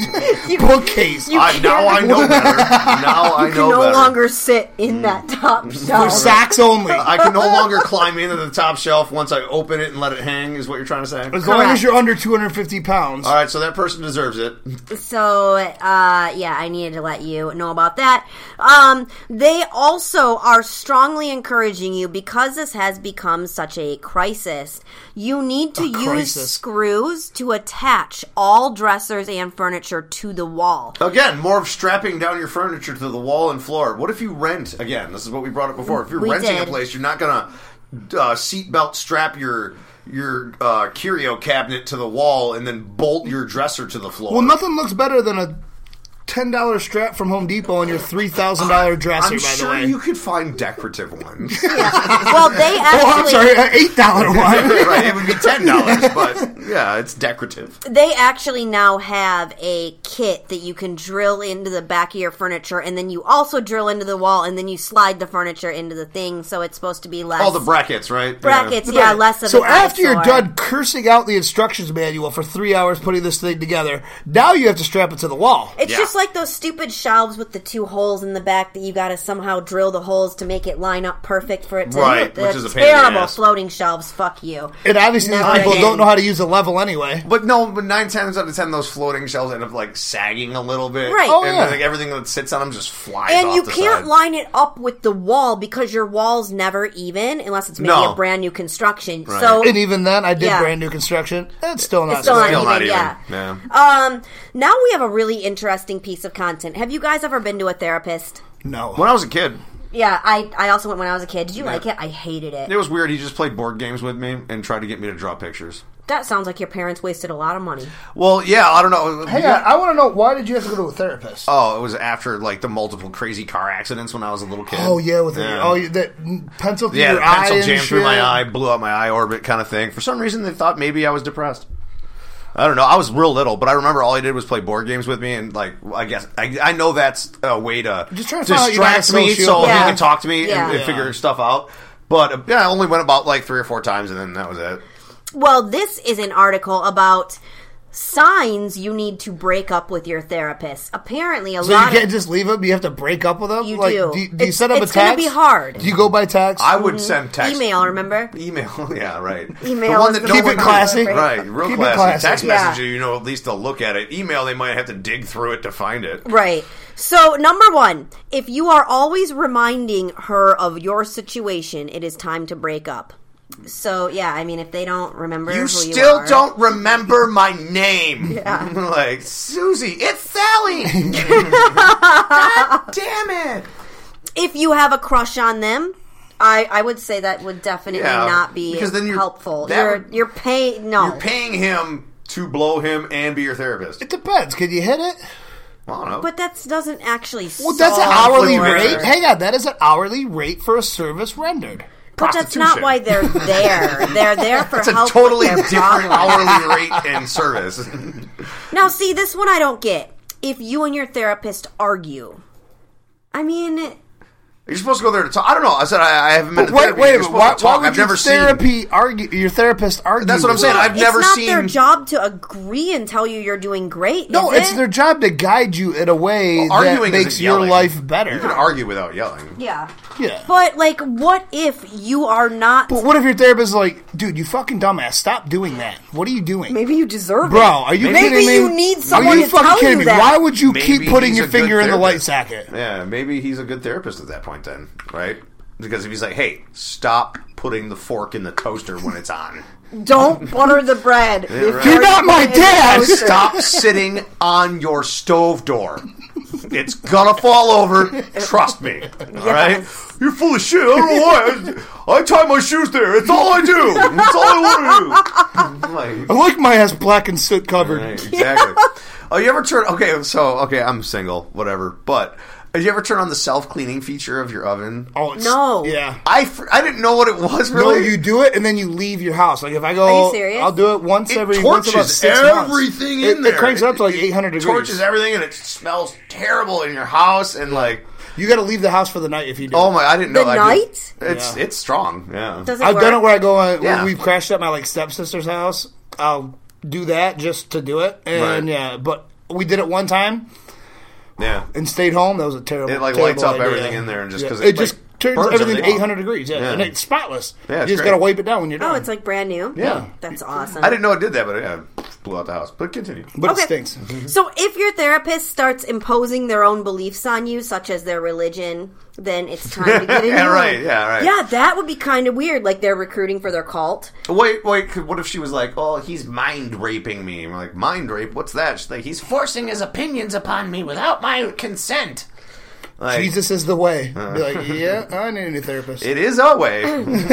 bookcase. You I, now I know better. Now I You know can no better. longer sit in that top For shelf. sacks only. I can no longer climb into the top shelf once I open it and let it hang. Is what you're trying to say? As long as Correct. you're under two hundred fifty pounds. All right, so that person deserves it. So, uh, yeah, I needed to let you know about that. Um, they also are strongly encouraging you, because this has become such a crisis, you need to A use crisis. screws to attach all dressers and furniture to the wall. Again, more of strapping down your furniture to the wall and floor. What if you rent? Again, this is what we brought up before. If you're We renting did. a place, you're not gonna uh, seatbelt strap your your uh, curio cabinet to the wall and then bolt your dresser to the floor. Well, nothing looks better than a ten dollar strap from Home Depot on your three thousand dollar dresser, I'm by sure the way. you could find decorative ones. Well, they actually... Oh, I'm sorry, an eight dollar one. Right, it would be ten dollars, but yeah, it's decorative. They actually now have a kit that you can drill into the back of your furniture, and then you also drill into the wall, and then you slide the furniture into the thing, so it's supposed to be less... All the brackets, right? brackets, yeah, less of So an after you're eyesore. done cursing out the instructions manual for three hours putting this thing together, now you have to strap it to the wall. It's Yeah. just like those stupid shelves with the two holes in the back that you got to somehow drill the holes to make it line up perfect for it to... Right, They're which is a pain in the terrible ass. floating shelves, fuck you. And obviously these Never people again. don't know how to use a level anyway. But no, but nine times out of ten, those floating shelves end up like sagging a little bit, Right. Oh, and yeah. then, like, everything that sits on them just flies And off you the can't side. line it up with the wall because your wall's never even unless it's maybe No. a brand new construction. Right. So And even then, I did Yeah. brand new construction. It's still not It's still so not great. Still not even, even. yeah. Yeah. Um, now we have a really interesting piece of content. Have you guys ever been to a therapist? No. When I was a kid, Yeah, I, I also went when I was a kid. Did you Yeah. like it? I hated it. it was weird. He just played board games with me and tried to get me to draw pictures. That sounds like your parents wasted a lot of money. Well, yeah, I don't know. Hang on, I want to know, why did you have to go to a therapist? Oh, it was after like the multiple crazy car accidents when I was a little kid. Oh, yeah, with yeah. the, oh, you- that pencil through yeah, your the eye pencil and jammed through my shit. eye, blew out my eye orbit, kind of thing. For some reason, they thought maybe I was depressed. I don't know. I was real little, but I remember all he did was play board games with me, and like I guess I, I know that's a way to Just trying to find out you're not a distract me, so social- he Yeah. can talk to me Yeah. and, and Yeah. figure stuff out. But uh, yeah, I only went about like three or four times, and then that was it. Well, this is an article about signs you need to break up with your therapist. Apparently, a So you lot can't of... just leave them? You have to break up with them? You like, do. Do, you- do you It's- set up it's a text? gonna be hard. Do you go by text? I would send text, Email, remember? email, yeah, right. Email the one is that the no Keep one it classy. right? Real Keep it classy. classy. Text Yeah. message, you know, at least they'll look at it. Email, they might have to dig through it to find it. Right. So, number one, if you are always reminding her of your situation, it is time to break up. So, yeah, I mean, if they don't remember You who still you are, don't remember my name. Yeah. Like, Susie, it's Sally. God damn it. if you have a crush on them, I, I would say that would definitely Yeah, not be because then you're- helpful. that You're would- you're paying no. You're paying him to blow him and be your therapist. It depends. Can you hit it? I don't know. But that doesn't actually Well, that's an solve hourly your- rate. Hang on, that is an hourly rate for a service rendered. But that's not why they're there. They're there for It's a help totally with their different problems. hourly rate and service. Now, see, this one I don't get. If you and your therapist argue, I mean, You're supposed to go there to talk. I don't know. I said I, I haven't been But to wait, therapy. wait a You're minute. supposed Why, to talk. why would I've your never seen. therapy argue? Your therapist argue? That's what I'm saying. with? I've it's never not seen. their job to agree and tell you you're doing great. No, is it's it? their job to guide you in a way Well, that arguing makes isn't your yelling. life better. You can argue without yelling. Yeah. Yeah. But, like, what if you are not... But what if your therapist is like, dude, you fucking dumbass, stop doing that. What are you doing? Maybe you deserve Bro, it. are you Maybe kidding me? you need Are someone you to fucking tell kidding you me? that. Why would you Maybe keep putting he's your a good finger in the light therapist. socket? Yeah, maybe he's a good therapist at that point then, right? Because if he's like, hey, stop putting the fork in the toaster when it's on. Don't butter the bread. right. You're not my dad! Stop sitting on your stove door. It's gonna fall over. Trust me. All right? You're full of shit. I don't know why. I, I tie my shoes there. It's all I do. It's all I want to do. Like, I like my ass black and soot covered. right, exactly. Oh, you ever turn... Okay, so, okay, I'm single, whatever. But, did you ever turn on the self-cleaning feature of your oven? Oh, it's, No. Yeah. I, fr- I didn't know what it was, No, really. you do it and then you leave your house. Like if I go, Are you serious? I'll do it once It every once about torches six months. everything it, in there. It cranks it up to like eight hundred degrees. Torches everything, and it smells terrible in your house, and like... You got to leave the house for the night if you do. Oh my! I didn't know The that. I did- night? It's Yeah. it's strong. Yeah. Does it I've work? done it where I go uh, Yeah. when we've crashed at my like stepsister's house. I'll do that just to do it, and Right. yeah. But we did it one time Yeah. and stayed home. That was a terrible. It, like, terrible lights up idea. everything in there and just Yeah. 'cause it, it, just like, turns burns everything to everything eight hundred degrees. Yeah, Yeah. and it's spotless. Yeah, you it's just great. got to wipe it down when you're done. Oh, it's like brand new? Yeah. That's awesome. I didn't know it did that, but yeah, it blew out the house. But continue. but Okay. it stinks. So if your therapist starts imposing their own beliefs on you, such as their religion, then it's time to get in. Yeah, your right, own. yeah, right. Yeah, that would be kind of weird. Like they're recruiting for their cult. Wait, wait. could- What if she was like, "Oh, he's mind raping me"? I'm like, "Mind rape? What's that?" She's like, "He's forcing his opinions upon me without my consent." Like, Jesus is the way. Be like, yeah, I need a new therapist. it is a way.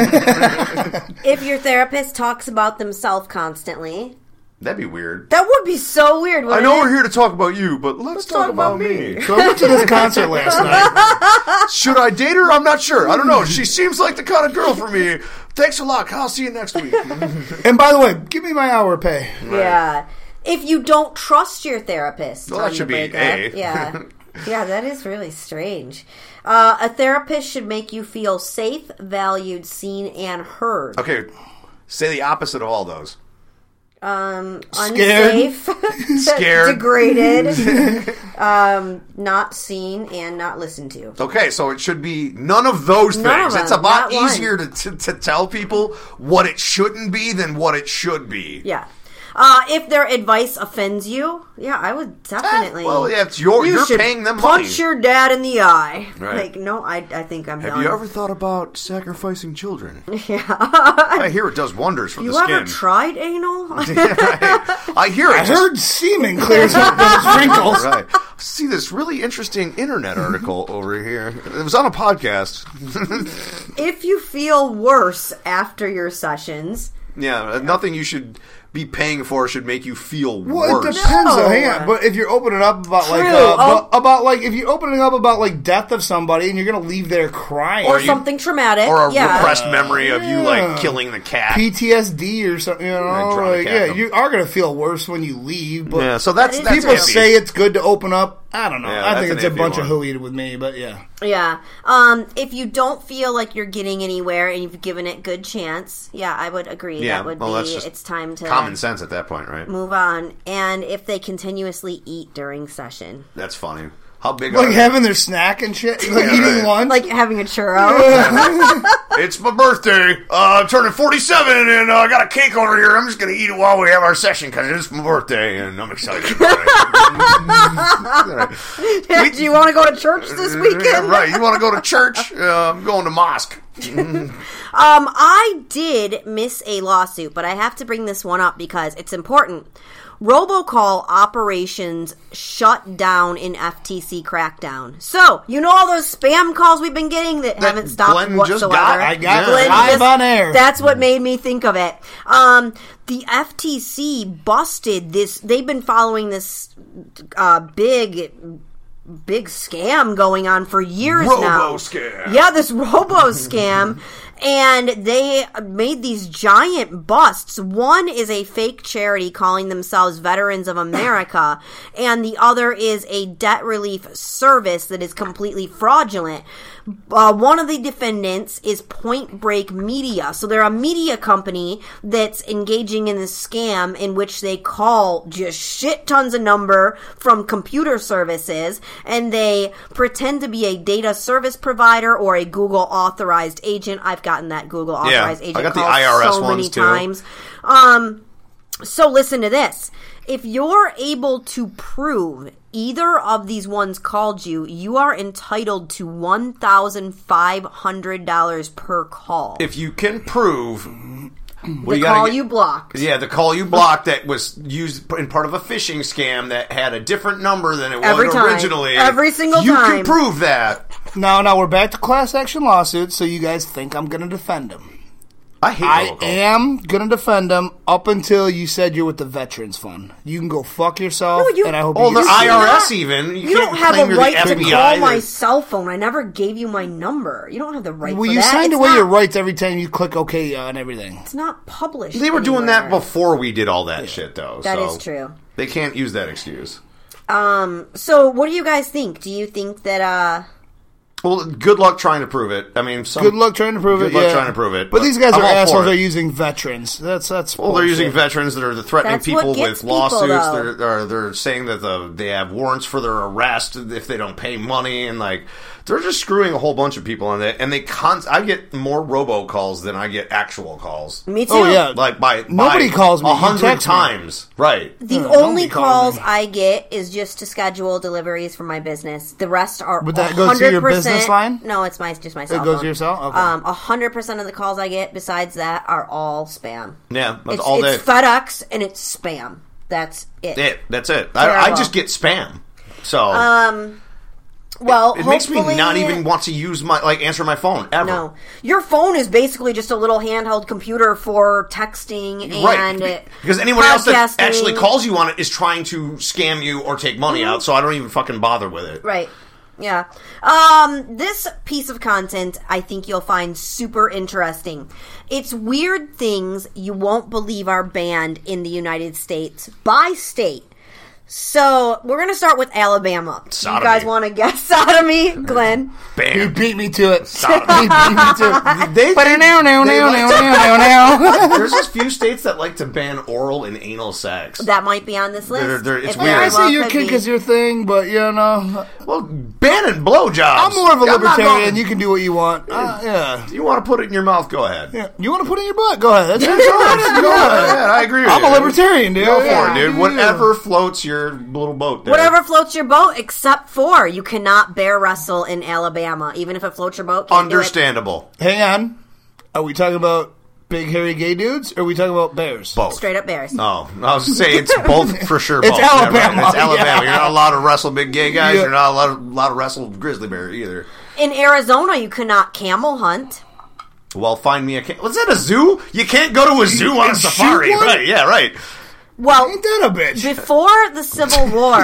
If your therapist talks about themselves constantly, That'd be weird. that would be so weird. I Wouldn't know it? we're here to talk about you, but let's, talk, about, me. So I went to this concert last night. Should I date her? I'm not sure. I don't know. She seems like the kind of girl for me. Thanks a lot. I'll see you next week. And by the way, give me my hour pay. Yeah. If you don't trust your therapist, Well, on that should your be breakup, A. Yeah. Yeah, that is really strange. Uh, a therapist should make you feel safe, valued, seen, and heard. Okay, say the opposite of all those. Um, Scared. unsafe, Scared. degraded, um, not seen, and not listened to. Okay, so it should be none of those None things. of It's a them, lot not one. easier to, to to tell people what it shouldn't be than what it should be. Yeah. Uh, if their advice offends you, yeah, I would definitely. Eh, well, yeah, it's your you you're should paying them punch money. your dad in the eye. Right. Like, no, I, I think I'm Have done. you ever thought about sacrificing children? Yeah. I hear it does wonders for You the ever skin. tried anal? I hear it. I just- heard semen clears up those wrinkles. Right. See this really interesting internet article over here. It was on a podcast. If you feel worse after your sessions, Yeah, nothing you should be paying for should make you feel Well, worse. it depends. No. Though. Hang on, but if you're opening up about like True. uh, Oh. bu- about like if you're opening up about like death of somebody and you're gonna leave there crying or you- something traumatic, Or a yeah. repressed memory of you yeah. like killing the cat. P T S D or something, you know, drama like, cat yeah, them. you are gonna feel worse when you leave. But Yeah, so that's That is that's people iffy. say it's good to open up. I don't know. Yeah, I that's think an it's a iffy bunch one. of hooey with me, but yeah. Yeah. Um, if you don't feel like you're getting anywhere and you've given it good chance, yeah, I would agree. Yeah, that would well, be that's just it's time to common sense at that point, right? move on. And if they continuously eat during session, That's funny. How big Like are they? having their snack and shit, like Yeah, eating right. lunch. like having a churro. It's my birthday. Uh, I'm turning forty-seven, and uh, I got a cake over here. I'm just going to eat it while we have our session because it's my birthday, and I'm excited about it. Do you want to go to church this weekend? Yeah, right. You want to go to church? Uh, I'm going to mosque. Um, I did miss a lawsuit, but I have to bring this one up because it's important. robocall operations shut down in F T C crackdown. So, you know all those spam calls we've been getting that, that haven't stopped Glenn whatsoever? Just got, I got Glenn it live just, on air. That's what made me think of it. Um, the F T C busted this. They've been following this uh, big... big scam going on for years robo now. Robo scam. Yeah, this robo scam. And they made these giant busts. One is a fake charity calling themselves Veterans of America, and the other is a debt relief service that is completely fraudulent. Uh, one of the defendants is Point Break Media. So they're a media company that's engaging in this scam in which they call just shit tons of number from computer services, and they pretend to be a data service provider or a Google authorized agent. I've gotten that Google authorized Yeah, agent I got the call I R S so ones many too. times. Um, so listen to this. If you're able to prove either of these ones called you, you are entitled to one thousand five hundred dollars per call. If you can prove... the call get, you blocked. Yeah, the call you blocked that was used in part of a phishing scam that had a different number than it was Every time. originally. Every single you time. You can prove that. Now, now we're back to class action lawsuits, so you guys think I'm going to defend him. I hate I robocalls. am going to defend them up until you said you're with the Veterans Fund. You can go fuck yourself, No, you- and I hope Oh, you the get I R S not- even. You, You can't don't have claim a you're right the to F B I call my that- cell phone. I never gave you my number. You don't have the right Well, for you that. signed It's away not, your rights every time you click OK on everything. It's not published. They were doing that anywhere. before we did all that shit, though. That so is true. They can't use that excuse. Um. So, what do you guys think? Do you think that uh? Well, good luck trying to prove it. I mean, some, Good luck trying to prove good it. luck yeah. trying to prove it. But, these guys I'm are all for assholes. it. They're using veterans. That's that's. Well, they're using bullshit. veterans that are threatening That's what people gets with lawsuits. people, though. they're, or they're saying that the, they have warrants for their arrest if they don't pay money, and like they're just screwing a whole bunch of people on that. And they con- I get more robocalls than I get actual calls. Me too. Oh yeah. Like by Nobody by calls me. a You hundred text me. times, right? The Yeah, only nobody calls calls me. I get is just to schedule deliveries for my business. The rest are Would that one go hundred percent to your business line? No, it's my just my cell It goes phone. to your cell? Okay. Um, a hundred percent of the calls I get besides that are all spam. Yeah, that's It's, all day. it's FedEx and it's spam. That's it. It, that's it. I, I Terrible. just get spam. So Um. Well, it makes me hopefully- not even want to use my like answer my phone ever. No, your phone is basically just a little handheld computer for texting and Right, because anyone else that podcasting. actually calls you on it is trying to scam you or take money out, so I don't even fucking bother with it. Right. Yeah. Um, this piece of content I think you'll find super interesting. It's weird things you won't believe are banned in the United States by state. So, we're going to start with Alabama. Sodomy. You guys want to guess sodomy, Glenn? He Bam. beat me to it. Sodomy. He beat me to it. They, But now, now, they now, like now, to- now, now, now. There's a few states that like to ban oral and anal sex. That might be on this list. They're- they're- it's It weird. very I well see your could kink be. is your thing, but you know, Well, banning blowjobs. I'm more of a I'm not libertarian. going- You can do what you want. Uh, yeah. You want to put it in your mouth? Go ahead. Yeah. You want to put it in your butt? Go ahead. That's your choice. Go Go ahead. ahead. I agree with I'm you. a libertarian, dude. Go for Yeah. it, dude. Whatever floats your little boat there. Whatever floats your boat, except for you cannot bear wrestle in Alabama. Even if it floats your boat, can't do it. Understandable. Hang on. Are we talking about big hairy gay dudes, or are we talking about bears? Both. Straight up bears. Oh, I was saying it's both for sure. It's both. Yeah, right. Alabama, It's Alabama. yeah. You're not allowed to wrestle big gay guys. Yeah. You're not allowed, allowed to wrestle grizzly bear either. In Arizona, you cannot camel hunt. Well, find me a. Ca- Was that a zoo? You can't go to a zoo on a And shoot safari, one? right? Yeah, right. Well, Ain't that a bitch? before the Civil War,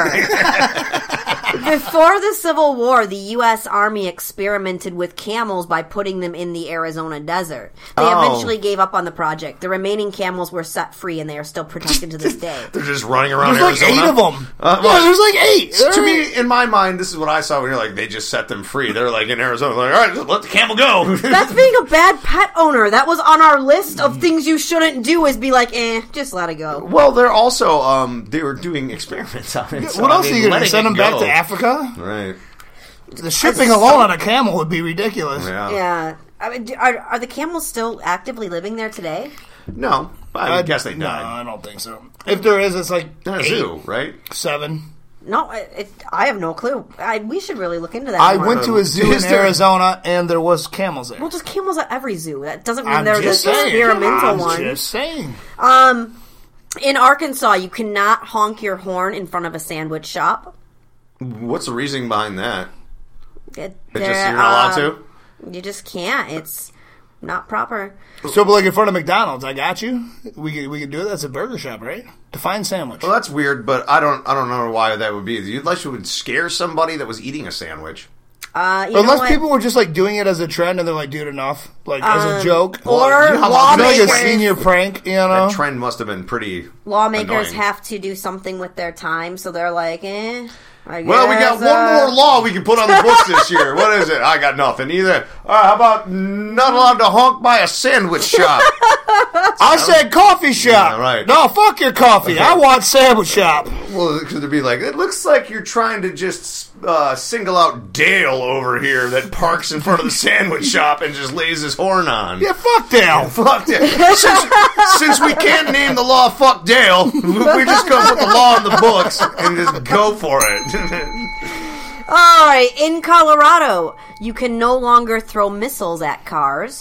before the Civil War, the U S Army experimented with camels by putting them in the Arizona desert. They Oh. eventually gave up on the project. The remaining camels were set free, and they are still protected to this day. They're just running around There's like Arizona. eight of them. Uh, yeah, well, there's like eight. to me, in my mind, this is what I saw when you're like, they just set them free. They're like in Arizona, like, all right, just let the camel go. That's being a bad pet owner. That was on our list of things you shouldn't do. Is be like, eh, just let it go. Well, they're also um, they were doing experiments on it. so, what I else mean, are you going to letting send it them back go. to Africa? Right. The shipping alone on a camel would be ridiculous. Yeah. Yeah. I mean, do- are, are the camels still actively living there today? No, I I guess they No, died. I don't think so. If there is, it's like Not a eight, zoo, right? seven. No, it, it, I have no clue. I, we should really look into that. I more. went to a zoo Is in there- Arizona, and there was camels there. Well, just camels at every zoo. That doesn't mean I'm they're the just saying. experimental I'm ones. just saying. Um, In Arkansas, you cannot honk your horn in front of a sandwich shop. What's the reasoning behind that? It, It's just there, you're not allowed uh, to? You just can't. It's not proper. So, but like in front of McDonald's, I got you. We could we could do it. That's a burger shop, right? Define sandwich. Well, that's weird, but I don't I don't know why that would be. You'd like you would scare somebody that was eating a sandwich. Uh, you know Unless what? people were just like doing it as a trend and they're like, dude, enough. Like as a Um, joke. or Well, you know how You know, like a lawmakers, senior prank, you know? That trend must have been pretty lawmakers annoying. have to do something with their time, so they're like, eh. I Well, we got guess, one uh, more law we can put on the books this year. What is it? I got nothing either. All right, how about not allowed to honk by a sandwich shop? I said coffee shop. Yeah, right. No, fuck your coffee. I want sandwich shop. Well, because it'd be like, it looks like you're trying to just uh, single out Dale over here that parks in front of the sandwich shop and just lays his horn on. Yeah, fuck Dale. Fuck Dale. Since, since we can't name the law fuck Dale, we just go put the law in the books and just go for it. All right, in Colorado, you can no longer throw missiles at cars.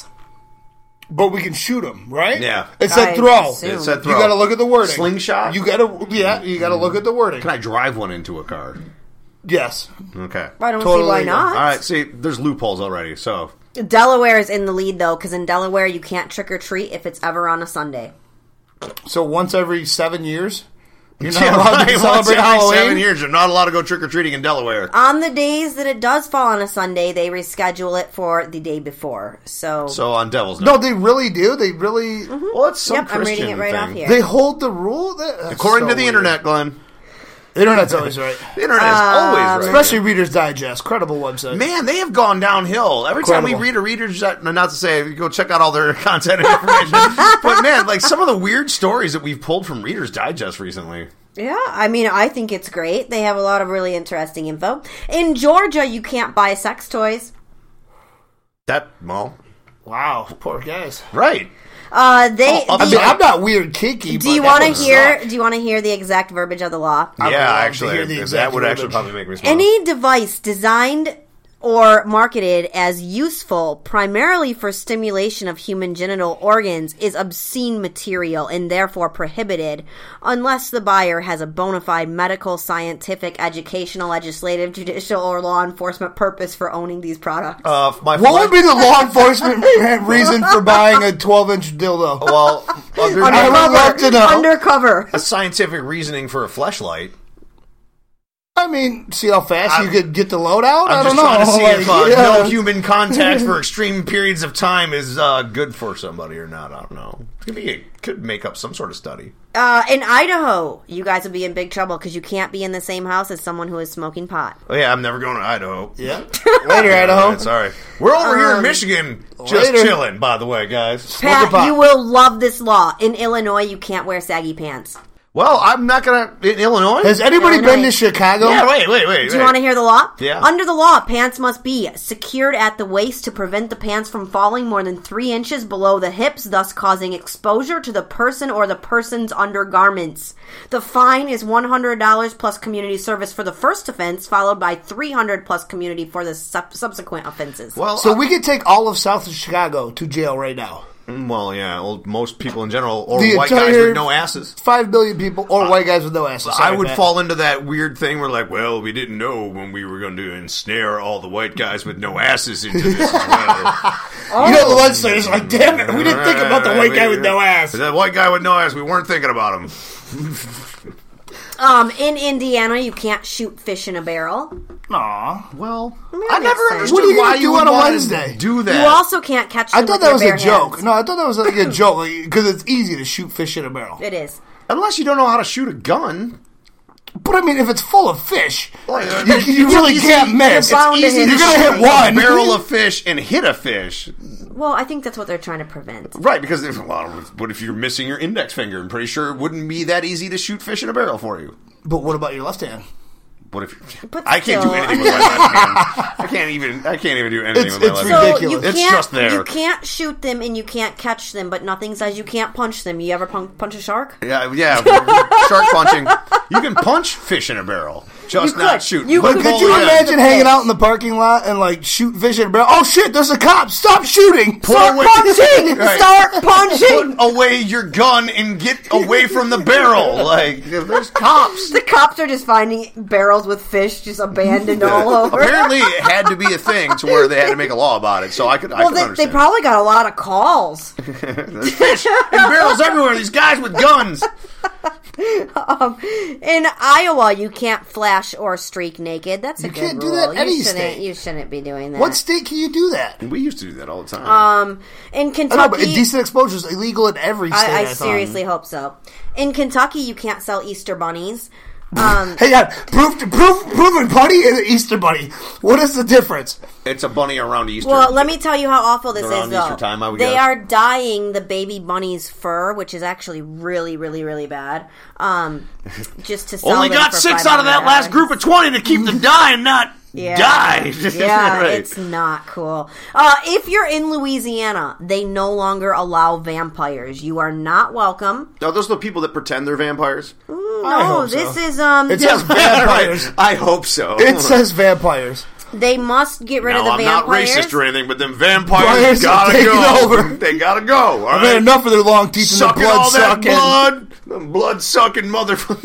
But we can shoot them, right? Yeah. It said I throw. assume. It said throw. You got to look at the wording. Slingshot? You got to, yeah, you got to look at the wording. Can I drive one into a car? Yes. Okay. I don't Totally see why legal. not. All right, see, there's loopholes already, so... Delaware is in the lead, though, because in Delaware, you can't trick or treat if it's ever on a Sunday. So once every seven years, you're not Yeah, allowed right. to Once celebrate every Halloween. seven years, you're not allowed to go trick-or-treating in Delaware. On the days that it does fall on a Sunday, they reschedule it for the day before. So, So on Devil's No, Night. they really do. They really. Well, it's some yep, I'm Christian reading it right thing. off here. They hold the rule. That- that's According so to the weird. internet, Glenn. The internet's always right. The internet is always right. Especially Reader's Digest, credible website. Man, they have gone downhill. Every time we Incredible. read a Reader's Digest, not to say, go check out all their content and information, but man, like some of the weird stories that we've pulled from Reader's Digest recently. yeah, I mean, I think it's great. They have a lot of really interesting info. In Georgia, you can't buy sex toys. That, well, Wow, poor guys. right. Uh, they. Oh, I the- mean, I'm not weird kinky. do you want to hear? Do you want to hear the exact verbiage of the law? I would Yeah, love to actually, hear the that exact would actually verbiage. probably make me smile. Any device designed or marketed as useful primarily for stimulation of human genital organs is obscene material and therefore prohibited unless the buyer has a bona fide medical, scientific, educational, legislative, judicial, or law enforcement purpose for owning these products. Uh, my What would be the law enforcement reason for buying a twelve-inch dildo? well, uh, there's I would love to know. Undercover. a scientific reasoning for a fleshlight. I mean, see how fast I'm- you could get the load out? I'm I just don't know. trying to see Like, if uh, yeah. no human contact for extreme periods of time is uh, good for somebody or not. I don't know. Could be, it could make up some sort of study. Uh, in Idaho, you guys will be in big trouble because you can't be in the same house as someone who is smoking pot. Oh yeah, I'm never going to Idaho. Yeah. Later, Idaho. Right, sorry. We're over here in Um, Michigan, just later. chilling. By the way, guys. Smoke a pot. Pat, you will love this law. In Illinois, you can't wear saggy pants. Well, I'm not gonna in Illinois. Has anybody Illinois. been to Chicago? yeah, wait, wait, wait. Do you want to hear the law? Yeah. Under the law, pants must be secured at the waist to prevent the pants from falling more than three inches below the hips, thus causing exposure to the person or the person's undergarments. The fine is one hundred dollars plus community service for the first offense, followed by three hundred dollars plus community for the sub- subsequent offenses. Well, So uh, we could take all of South Chicago to jail right now. well, yeah. Well, most people in general, or The white guys entire- with no asses. Five billion people, or white guys with no asses. I Sorry, would Pat. fall into that weird thing where, like, well, we didn't know when we were going to ensnare all the white guys with no asses into this as well. You know, the legislators are like, damn it, we didn't think about the white guy with no ass. That white guy with no ass, we weren't thinking about him. Um, in Indiana, you can't shoot fish in a barrel. Aw. Well, mean, I that never makes sense. understood What are you why gonna do would on a wanna Wednesday? Do that. You also can't catch them I thought with that was your a bare joke. hands. No, I thought that was like a joke because it's easy to shoot fish in a barrel. It is. Unless you don't know how to shoot a gun. But I mean, if it's full of fish, Like, uh, you, it's you really easy- can't miss. It's bound to easy hit to You're gonna shoot hit one. a barrel of fish and hit a fish. Well, I think that's what they're trying to prevent. Right, because if, well, what if you're missing your index finger? I'm pretty sure it wouldn't be that easy to shoot fish in a barrel for you. But what about your left hand? What if you, But I can't still- do anything with my left hand? I can't even. I can't even do anything It's- with my it's left So hand. ridiculous. you It's can't, just there. You can't shoot them and you can't catch them, but nothing says you can't punch them. You ever pun- punch a shark? Yeah, yeah. shark punching. You can punch fish in a barrel. Just You not could. shoot. You But could could you punch imagine the hanging fish. out in the parking lot and like shoot fish in a barrel? Oh shit, there's a cop! Stop shooting! Start away- punching! Right. Start punching! Put away your gun and get away from the barrel. Like, there's cops. The cops are just finding barrels with fish just abandoned all over. Apparently, it had to be a thing to where they had to make a law about it. So I could, I Well, could they, they understand. probably got a lot of calls. There's fish and barrels everywhere. These guys with guns. Um, in Iowa, you can't flash or streak naked. That's a You good can't do rule. that any you shouldn't. state. You shouldn't be doing that. What state can you do that? We used to do that all the time. Um, in I Kentucky, know, but indecent exposure is illegal in every state. I, I thought. seriously hope so. In Kentucky, you can't sell Easter bunnies. Um, Hey, yeah, proof, proof, proven bunny and an Easter bunny. What is the difference? It's a bunny around Easter. well, let me tell you how awful this Around is, though. Easter time, I would they guess. are dyeing the baby bunny's fur, which is actually really, really, really bad. Um, just to sell Only them got for six out of that five hundred last dollars. group of twenty to keep the dye and not Yeah, die. yeah, Right. it's not cool. Uh, if you're in Louisiana, they no longer allow vampires. You are not welcome. Are those the people that pretend they're vampires? I No, hope so. this is um. It says vampires. I hope so. It says vampires. They must get rid no, of the I'm vampires. not racist or anything, but them vampires Vampires gotta are taking go. over. They gotta go. All I've had right? enough of their long teeth and their Sucking blood all that sucking. blood. Them blood sucking motherfuckers.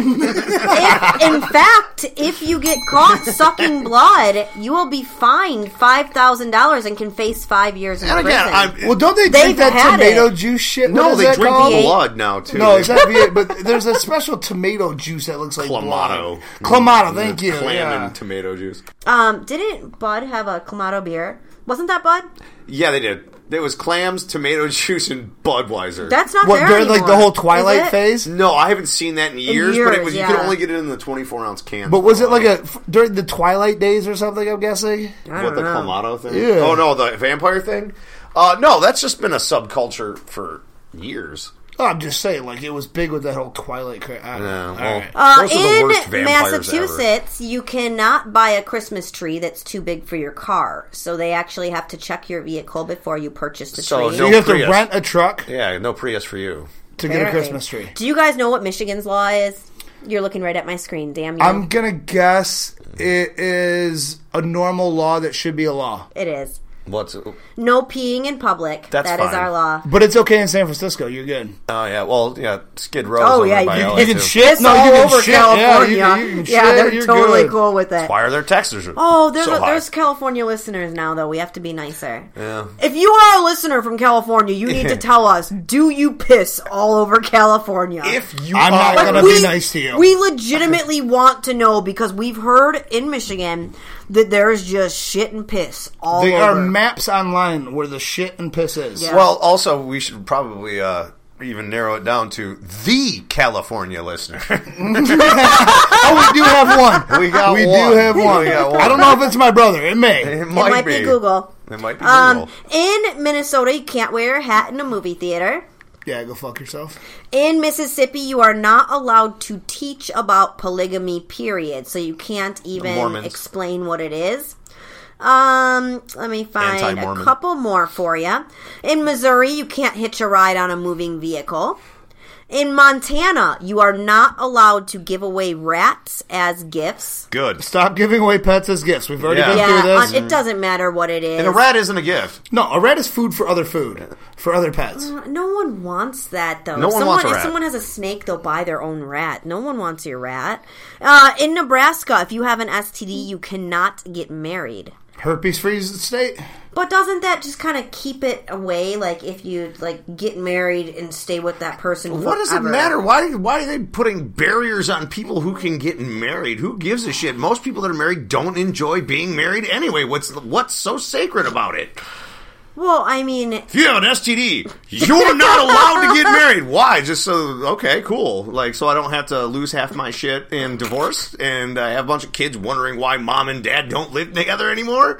If, in fact, if you get caught sucking blood, you will be fined five thousand dollars and can face five years in And prison. again, I'm, Well, don't they They've drink that had tomato it. juice shit? no, What is they that drink called? blood now too. No, They- it's not V eight, but there's a special tomato juice that looks like Clamato. blood. Clamato, thank you. Clam yeah. and tomato juice. um, didn't Bud have a Clamato beer? Wasn't that Bud? Yeah, they did. There was clams, tomato juice, and Budweiser. That's not What, there during like the anymore. whole Is Twilight it? phase? no, I haven't seen that in years, but it was you years, could yeah. only get it in the twenty-four ounce can. But was it like a during the Twilight days or something? I'm guessing. I what don't the know. Clamato thing? Yeah. Oh no, the vampire thing. Uh, no, that's just been a subculture for years. Oh, I'm just saying, like it was big with that whole Twilight crap. I don't know. Yeah, All well, right. Uh, Those are the worst in vampires Massachusetts, you cannot buy a Christmas tree that's too big for your car. So they actually have to check your vehicle before you purchase the So tree. So no you have Prius. to rent a truck Yeah, no Prius for you. to get a Apparently. Christmas tree. Do you guys know what Michigan's law is? You're looking right at my screen. Damn you. I'm gonna guess it is a normal law that should be a law, It is. What's? No peeing in public. That's That is fine. our law. but it's okay in San Francisco. You're good. Oh yeah, well yeah, Skid Row. Oh, over yeah, by you- L A You can too. shit. It's No, all you can over shit. California. Yeah, you, you can Yeah, shit. they're You're totally good. cool with it. That's why are their taxes are Oh, there's so a, high. there's California listeners now, though. We have to be nicer. Yeah. If you are a listener from California, you need to tell us: do you piss all over California? If you I'm are, not gonna we, be nice to you. We legitimately want to know because we've heard in Michigan that there's just shit and piss all There over. are maps online where the shit and piss is. Yeah. well, also we should probably uh, even narrow it down to the California listener. Oh, we do have one. We got we one. do have one. We got one. I don't know if it's my brother. It may. It it might be Google. It might be Um, Google. in Minnesota, you can't wear a hat in a movie theater. Yeah, go fuck yourself. In Mississippi, you are not allowed to teach about polygamy, period. So you can't even Mormons. explain what it is. Um, let me find a Anti-Mormon. couple more for you. In Missouri, you can't hitch a ride on a moving vehicle. In Montana, you are not allowed to give away rats as gifts. Good. Stop giving away pets as gifts. We've already Yeah. been Yeah, through this. uh, it doesn't matter what it is. And a rat isn't a gift. No, a rat is food for other food, for other pets. No one wants that, though. No if one someone, wants a If rat. someone has a snake, they'll buy their own rat. No one wants your rat. Uh, in Nebraska, if you have an S T D, you cannot get married. Herpes-free state. But doesn't that just kind of keep it away? Like, if you, like, get married and stay with that person forever. What does it matter? Why why are they putting barriers on people who can get married? Who gives a shit? Most people that are married don't enjoy being married anyway. What's what's so sacred about it? Well, I mean... If you have an S T D, you're not allowed to get married. Why? Just so, okay, cool. Like, so I don't have to lose half my shit in divorce, and I have a bunch of kids wondering why mom and dad don't live together anymore?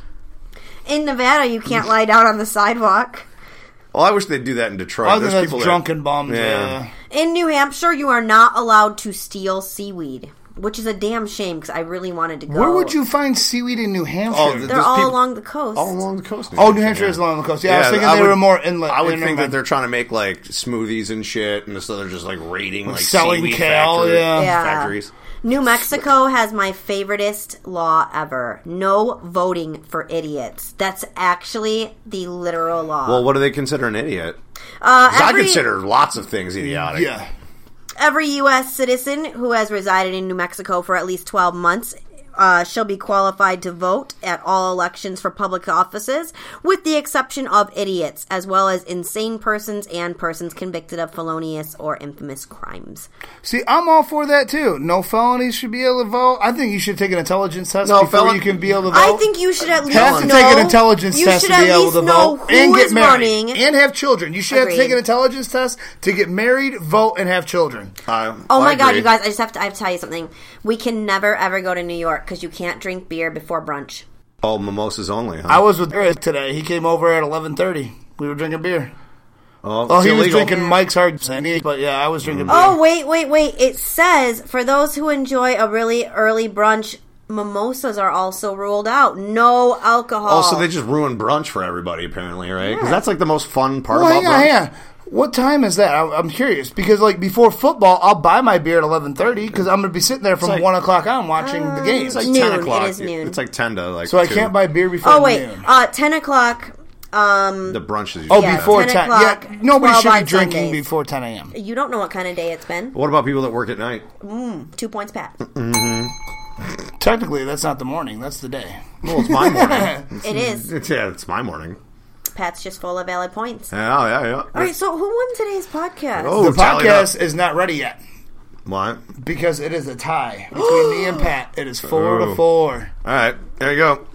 In Nevada, you can't lie down on the sidewalk. Well, I wish they'd do that in Detroit. Other There's than people that's that- drunken bums. Yeah. Yeah. In New Hampshire, you are not allowed to steal seaweed. which is a damn shame because I really wanted to go. Where would you find seaweed in New Hampshire? Oh, They're There's all people- along the coast. All along the coast. Oh, New Hampshire is along the coast. Yeah, I was thinking they would- were more inland. I would inland. think that they're trying to make like smoothies and shit, and so they're just like raiding like selling seaweed kale, factory- yeah. Yeah. factories. New Mexico has my favoriteest law ever. No voting for idiots. That's actually the literal law. Well, what do they consider an idiot? uh, 'Cause I every, consider lots of things idiotic. Yeah. every U S citizen who has resided in New Mexico for at least twelve months uh, shall be qualified to vote at all elections for public offices, with the exception of idiots, as well as insane persons and persons convicted of felonious or infamous crimes. See, I'm all for that too. No felonies should be able to vote. I think you should take an intelligence test No, before felon- you can be able to vote. I think you should at least have to know. take an intelligence you test should to be at able least to know vote who and get is married running. and have children. You should have to Agreed. take an intelligence test to get married, vote, and have children. I- Oh I my god, agree. you guys! I just have to. I have to tell you something. We can never ever go to New York because you can't drink beer before brunch. Oh, mimosas only, huh? I was with Eric today. He came over at eleven thirty. We were drinking beer. oh, Oh, it's he was illegal. drinking Mike's Hard Sandy, but yeah, I was drinking beer. Oh wait, wait, wait! It says for those who enjoy a really early brunch, mimosas are also ruled out. No alcohol. Oh, so they just ruined brunch for everybody, apparently, right? Because that's like the most fun part Well, about hang on, brunch. hang on. What time is that? I, I'm curious because, like, before football, I'll buy my beer at eleven thirty because I'm going to be sitting there from like- one o'clock on watching the game. It's like Noon. ten o'clock. It is noon. It's like ten to like. So I two. can't buy beer before Oh wait, noon. uh, ten o'clock. Um, The brunch is. Oh, yeah, before ten ten. o'clock, Yeah, nobody twelve should be on drinking Sundays. before ten a.m. you don't know what kind of day it's been. What about people that work at night? Two points, Pat. Technically, that's not the morning. That's the day. Well, it's my morning. It is. It's, yeah, it's my morning. Pat's just full of valid points. Yeah, yeah, yeah. All right, so who won today's podcast? Oh, The tally it up. podcast is not ready yet What? because it is a tie between me and Pat. It is four Oh. to four. All right, there you go.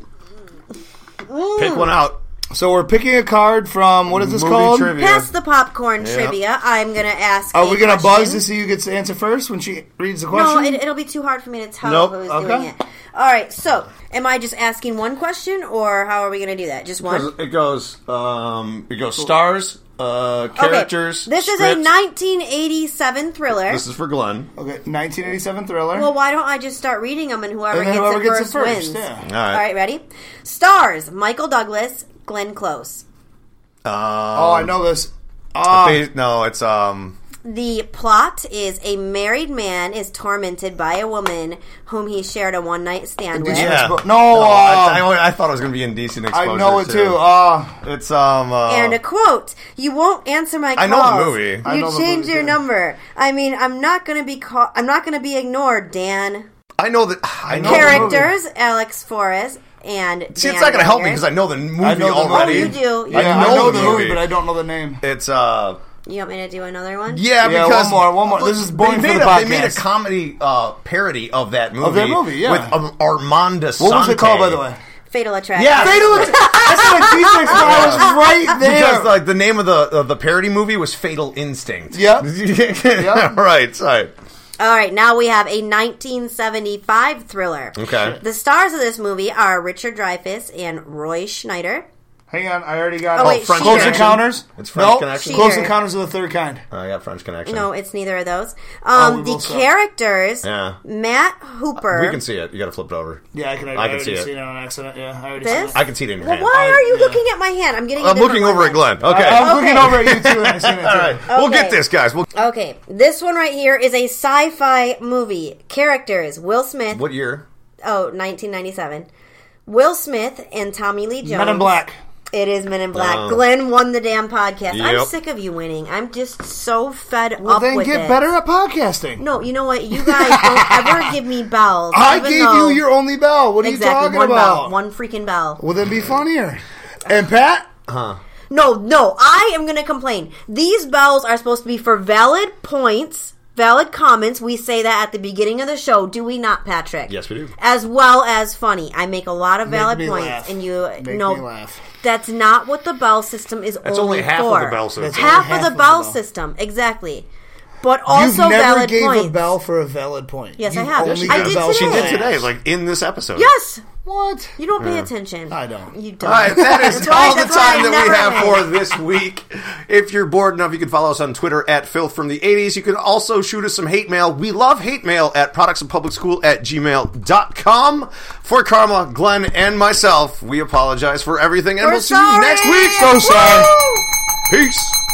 Pick one out. So we're picking a card from, what is this Movie called? trivia. Pass the popcorn trivia. I'm gonna ask. Are a we going to buzz question. to see who gets to answer first when she reads the No, question? it, it'll be too hard for me to tell Nope. who's Okay. doing it. All right, so am I just asking one question, or how are we going to do that? Just one. It goes. Um, it goes stars, uh, characters. Okay. This is a script. nineteen eighty-seven thriller. This is for Glenn. Okay, nineteen eighty-seven thriller. Well, why don't I just start reading them, and whoever, And then gets, whoever it gets it first first, wins? yeah. All right. All right, ready? Stars: Michael Douglas, Glenn Close. Um, oh, I know this. Ah, ba- no, it's um. The plot is a married man is tormented by a woman whom he shared a one night stand with. Indecent Yeah. Expo- No, uh, I, I, I thought it was going to be indecent exposure. I know it too. Ah, It's um. Uh, And a quote: "You won't answer my calls. I know the movie. I You know the change movie, your too. number. I mean, I'm not gonna be call- I'm not gonna be ignored, Dan." I know that. I know. the Characters: Alex Forrez and See, Dan it's not going to help me Rader. because I know the movie I know the movie. already. Oh, you do. yeah, I I know know, the the movie, movie. but I don't know the name. It's uh. You want me to do another one? Yeah, Yeah, because one more, one more. This is boring they for made the a, They made a podcast. comedy uh, parody of that movie. Of that movie, yeah. with um, Armand Assante. What was it called, by the way? Fatal Attraction. Yeah, Fatal Attraction. That's what T six I was right there. Because like the name of the of the parody movie was Fatal Instinct. Yep. Yep. right. Sorry. All right, now we have a nineteen seventy-five thriller. Okay. The stars of this movie are Richard Dreyfuss and Roy Schneider. Hang on, I already got Oh, it. wait, French Close Sheeter. Encounters. It's French no, Connection. Close Sheeter. Encounters of the Third Kind. I got French Connection. No, it's neither of those. Oh, Um, we the both saw it. characters, Yeah. Matt Hooper. We can see it. You got to flip it over. Yeah, I can. I, I can already see it. seen it on accident. Yeah, I already This? seen I can see it in your Well, hand. why are you yeah. looking at my hand? I'm getting. a I'm different looking one over at then. Glenn. it. Okay. I'm Okay. looking over at you too, and I seen it too. All right. We'll Okay. get this, guys. We'll. Okay, this one right here is a sci-fi movie. Characters: Will Smith. What year? Oh, nineteen ninety-seven. Will Smith and Tommy Lee Jones. Men in Black. It is Men in Black. Oh. Glenn won the damn podcast. I'm Yep. sick of you winning. I'm just so fed Well, up then with get it. better at podcasting. No, you know what? You guys don't ever give me bells. I even gave though- you your only bell. What are exactly you talking one about? bell, one freaking bell. Well, then be funnier. And Pat, No, no, I am going to complain. These bells are supposed to be for valid points, valid comments. We say that at the beginning of the show, do we not, Patrick? Yes, we do. As well as funny. I make a lot of Make valid me points, laugh. and you Make no. me laugh. That's not what the bell system is That's only, only half of for. the bell system. That's Half, only of the bell system, exactly. but also You've never valid gave points. a bell for a valid point. Yes, You've I have. only I got a did bell She for did that. today, like in this episode. Yes. What? You don't pay attention. I don't. You don't. All right, that is That's why- all the that's why time I that we never have win. for this week. If you're bored enough, you can follow us on Twitter at Filth from the eighties. You can also shoot us some hate mail. We love hate mail at products of public school at gmail dot com. For Karma, Glenn, and myself, we apologize for everything, and We're we'll see sorry. you next week. So sorry. Peace.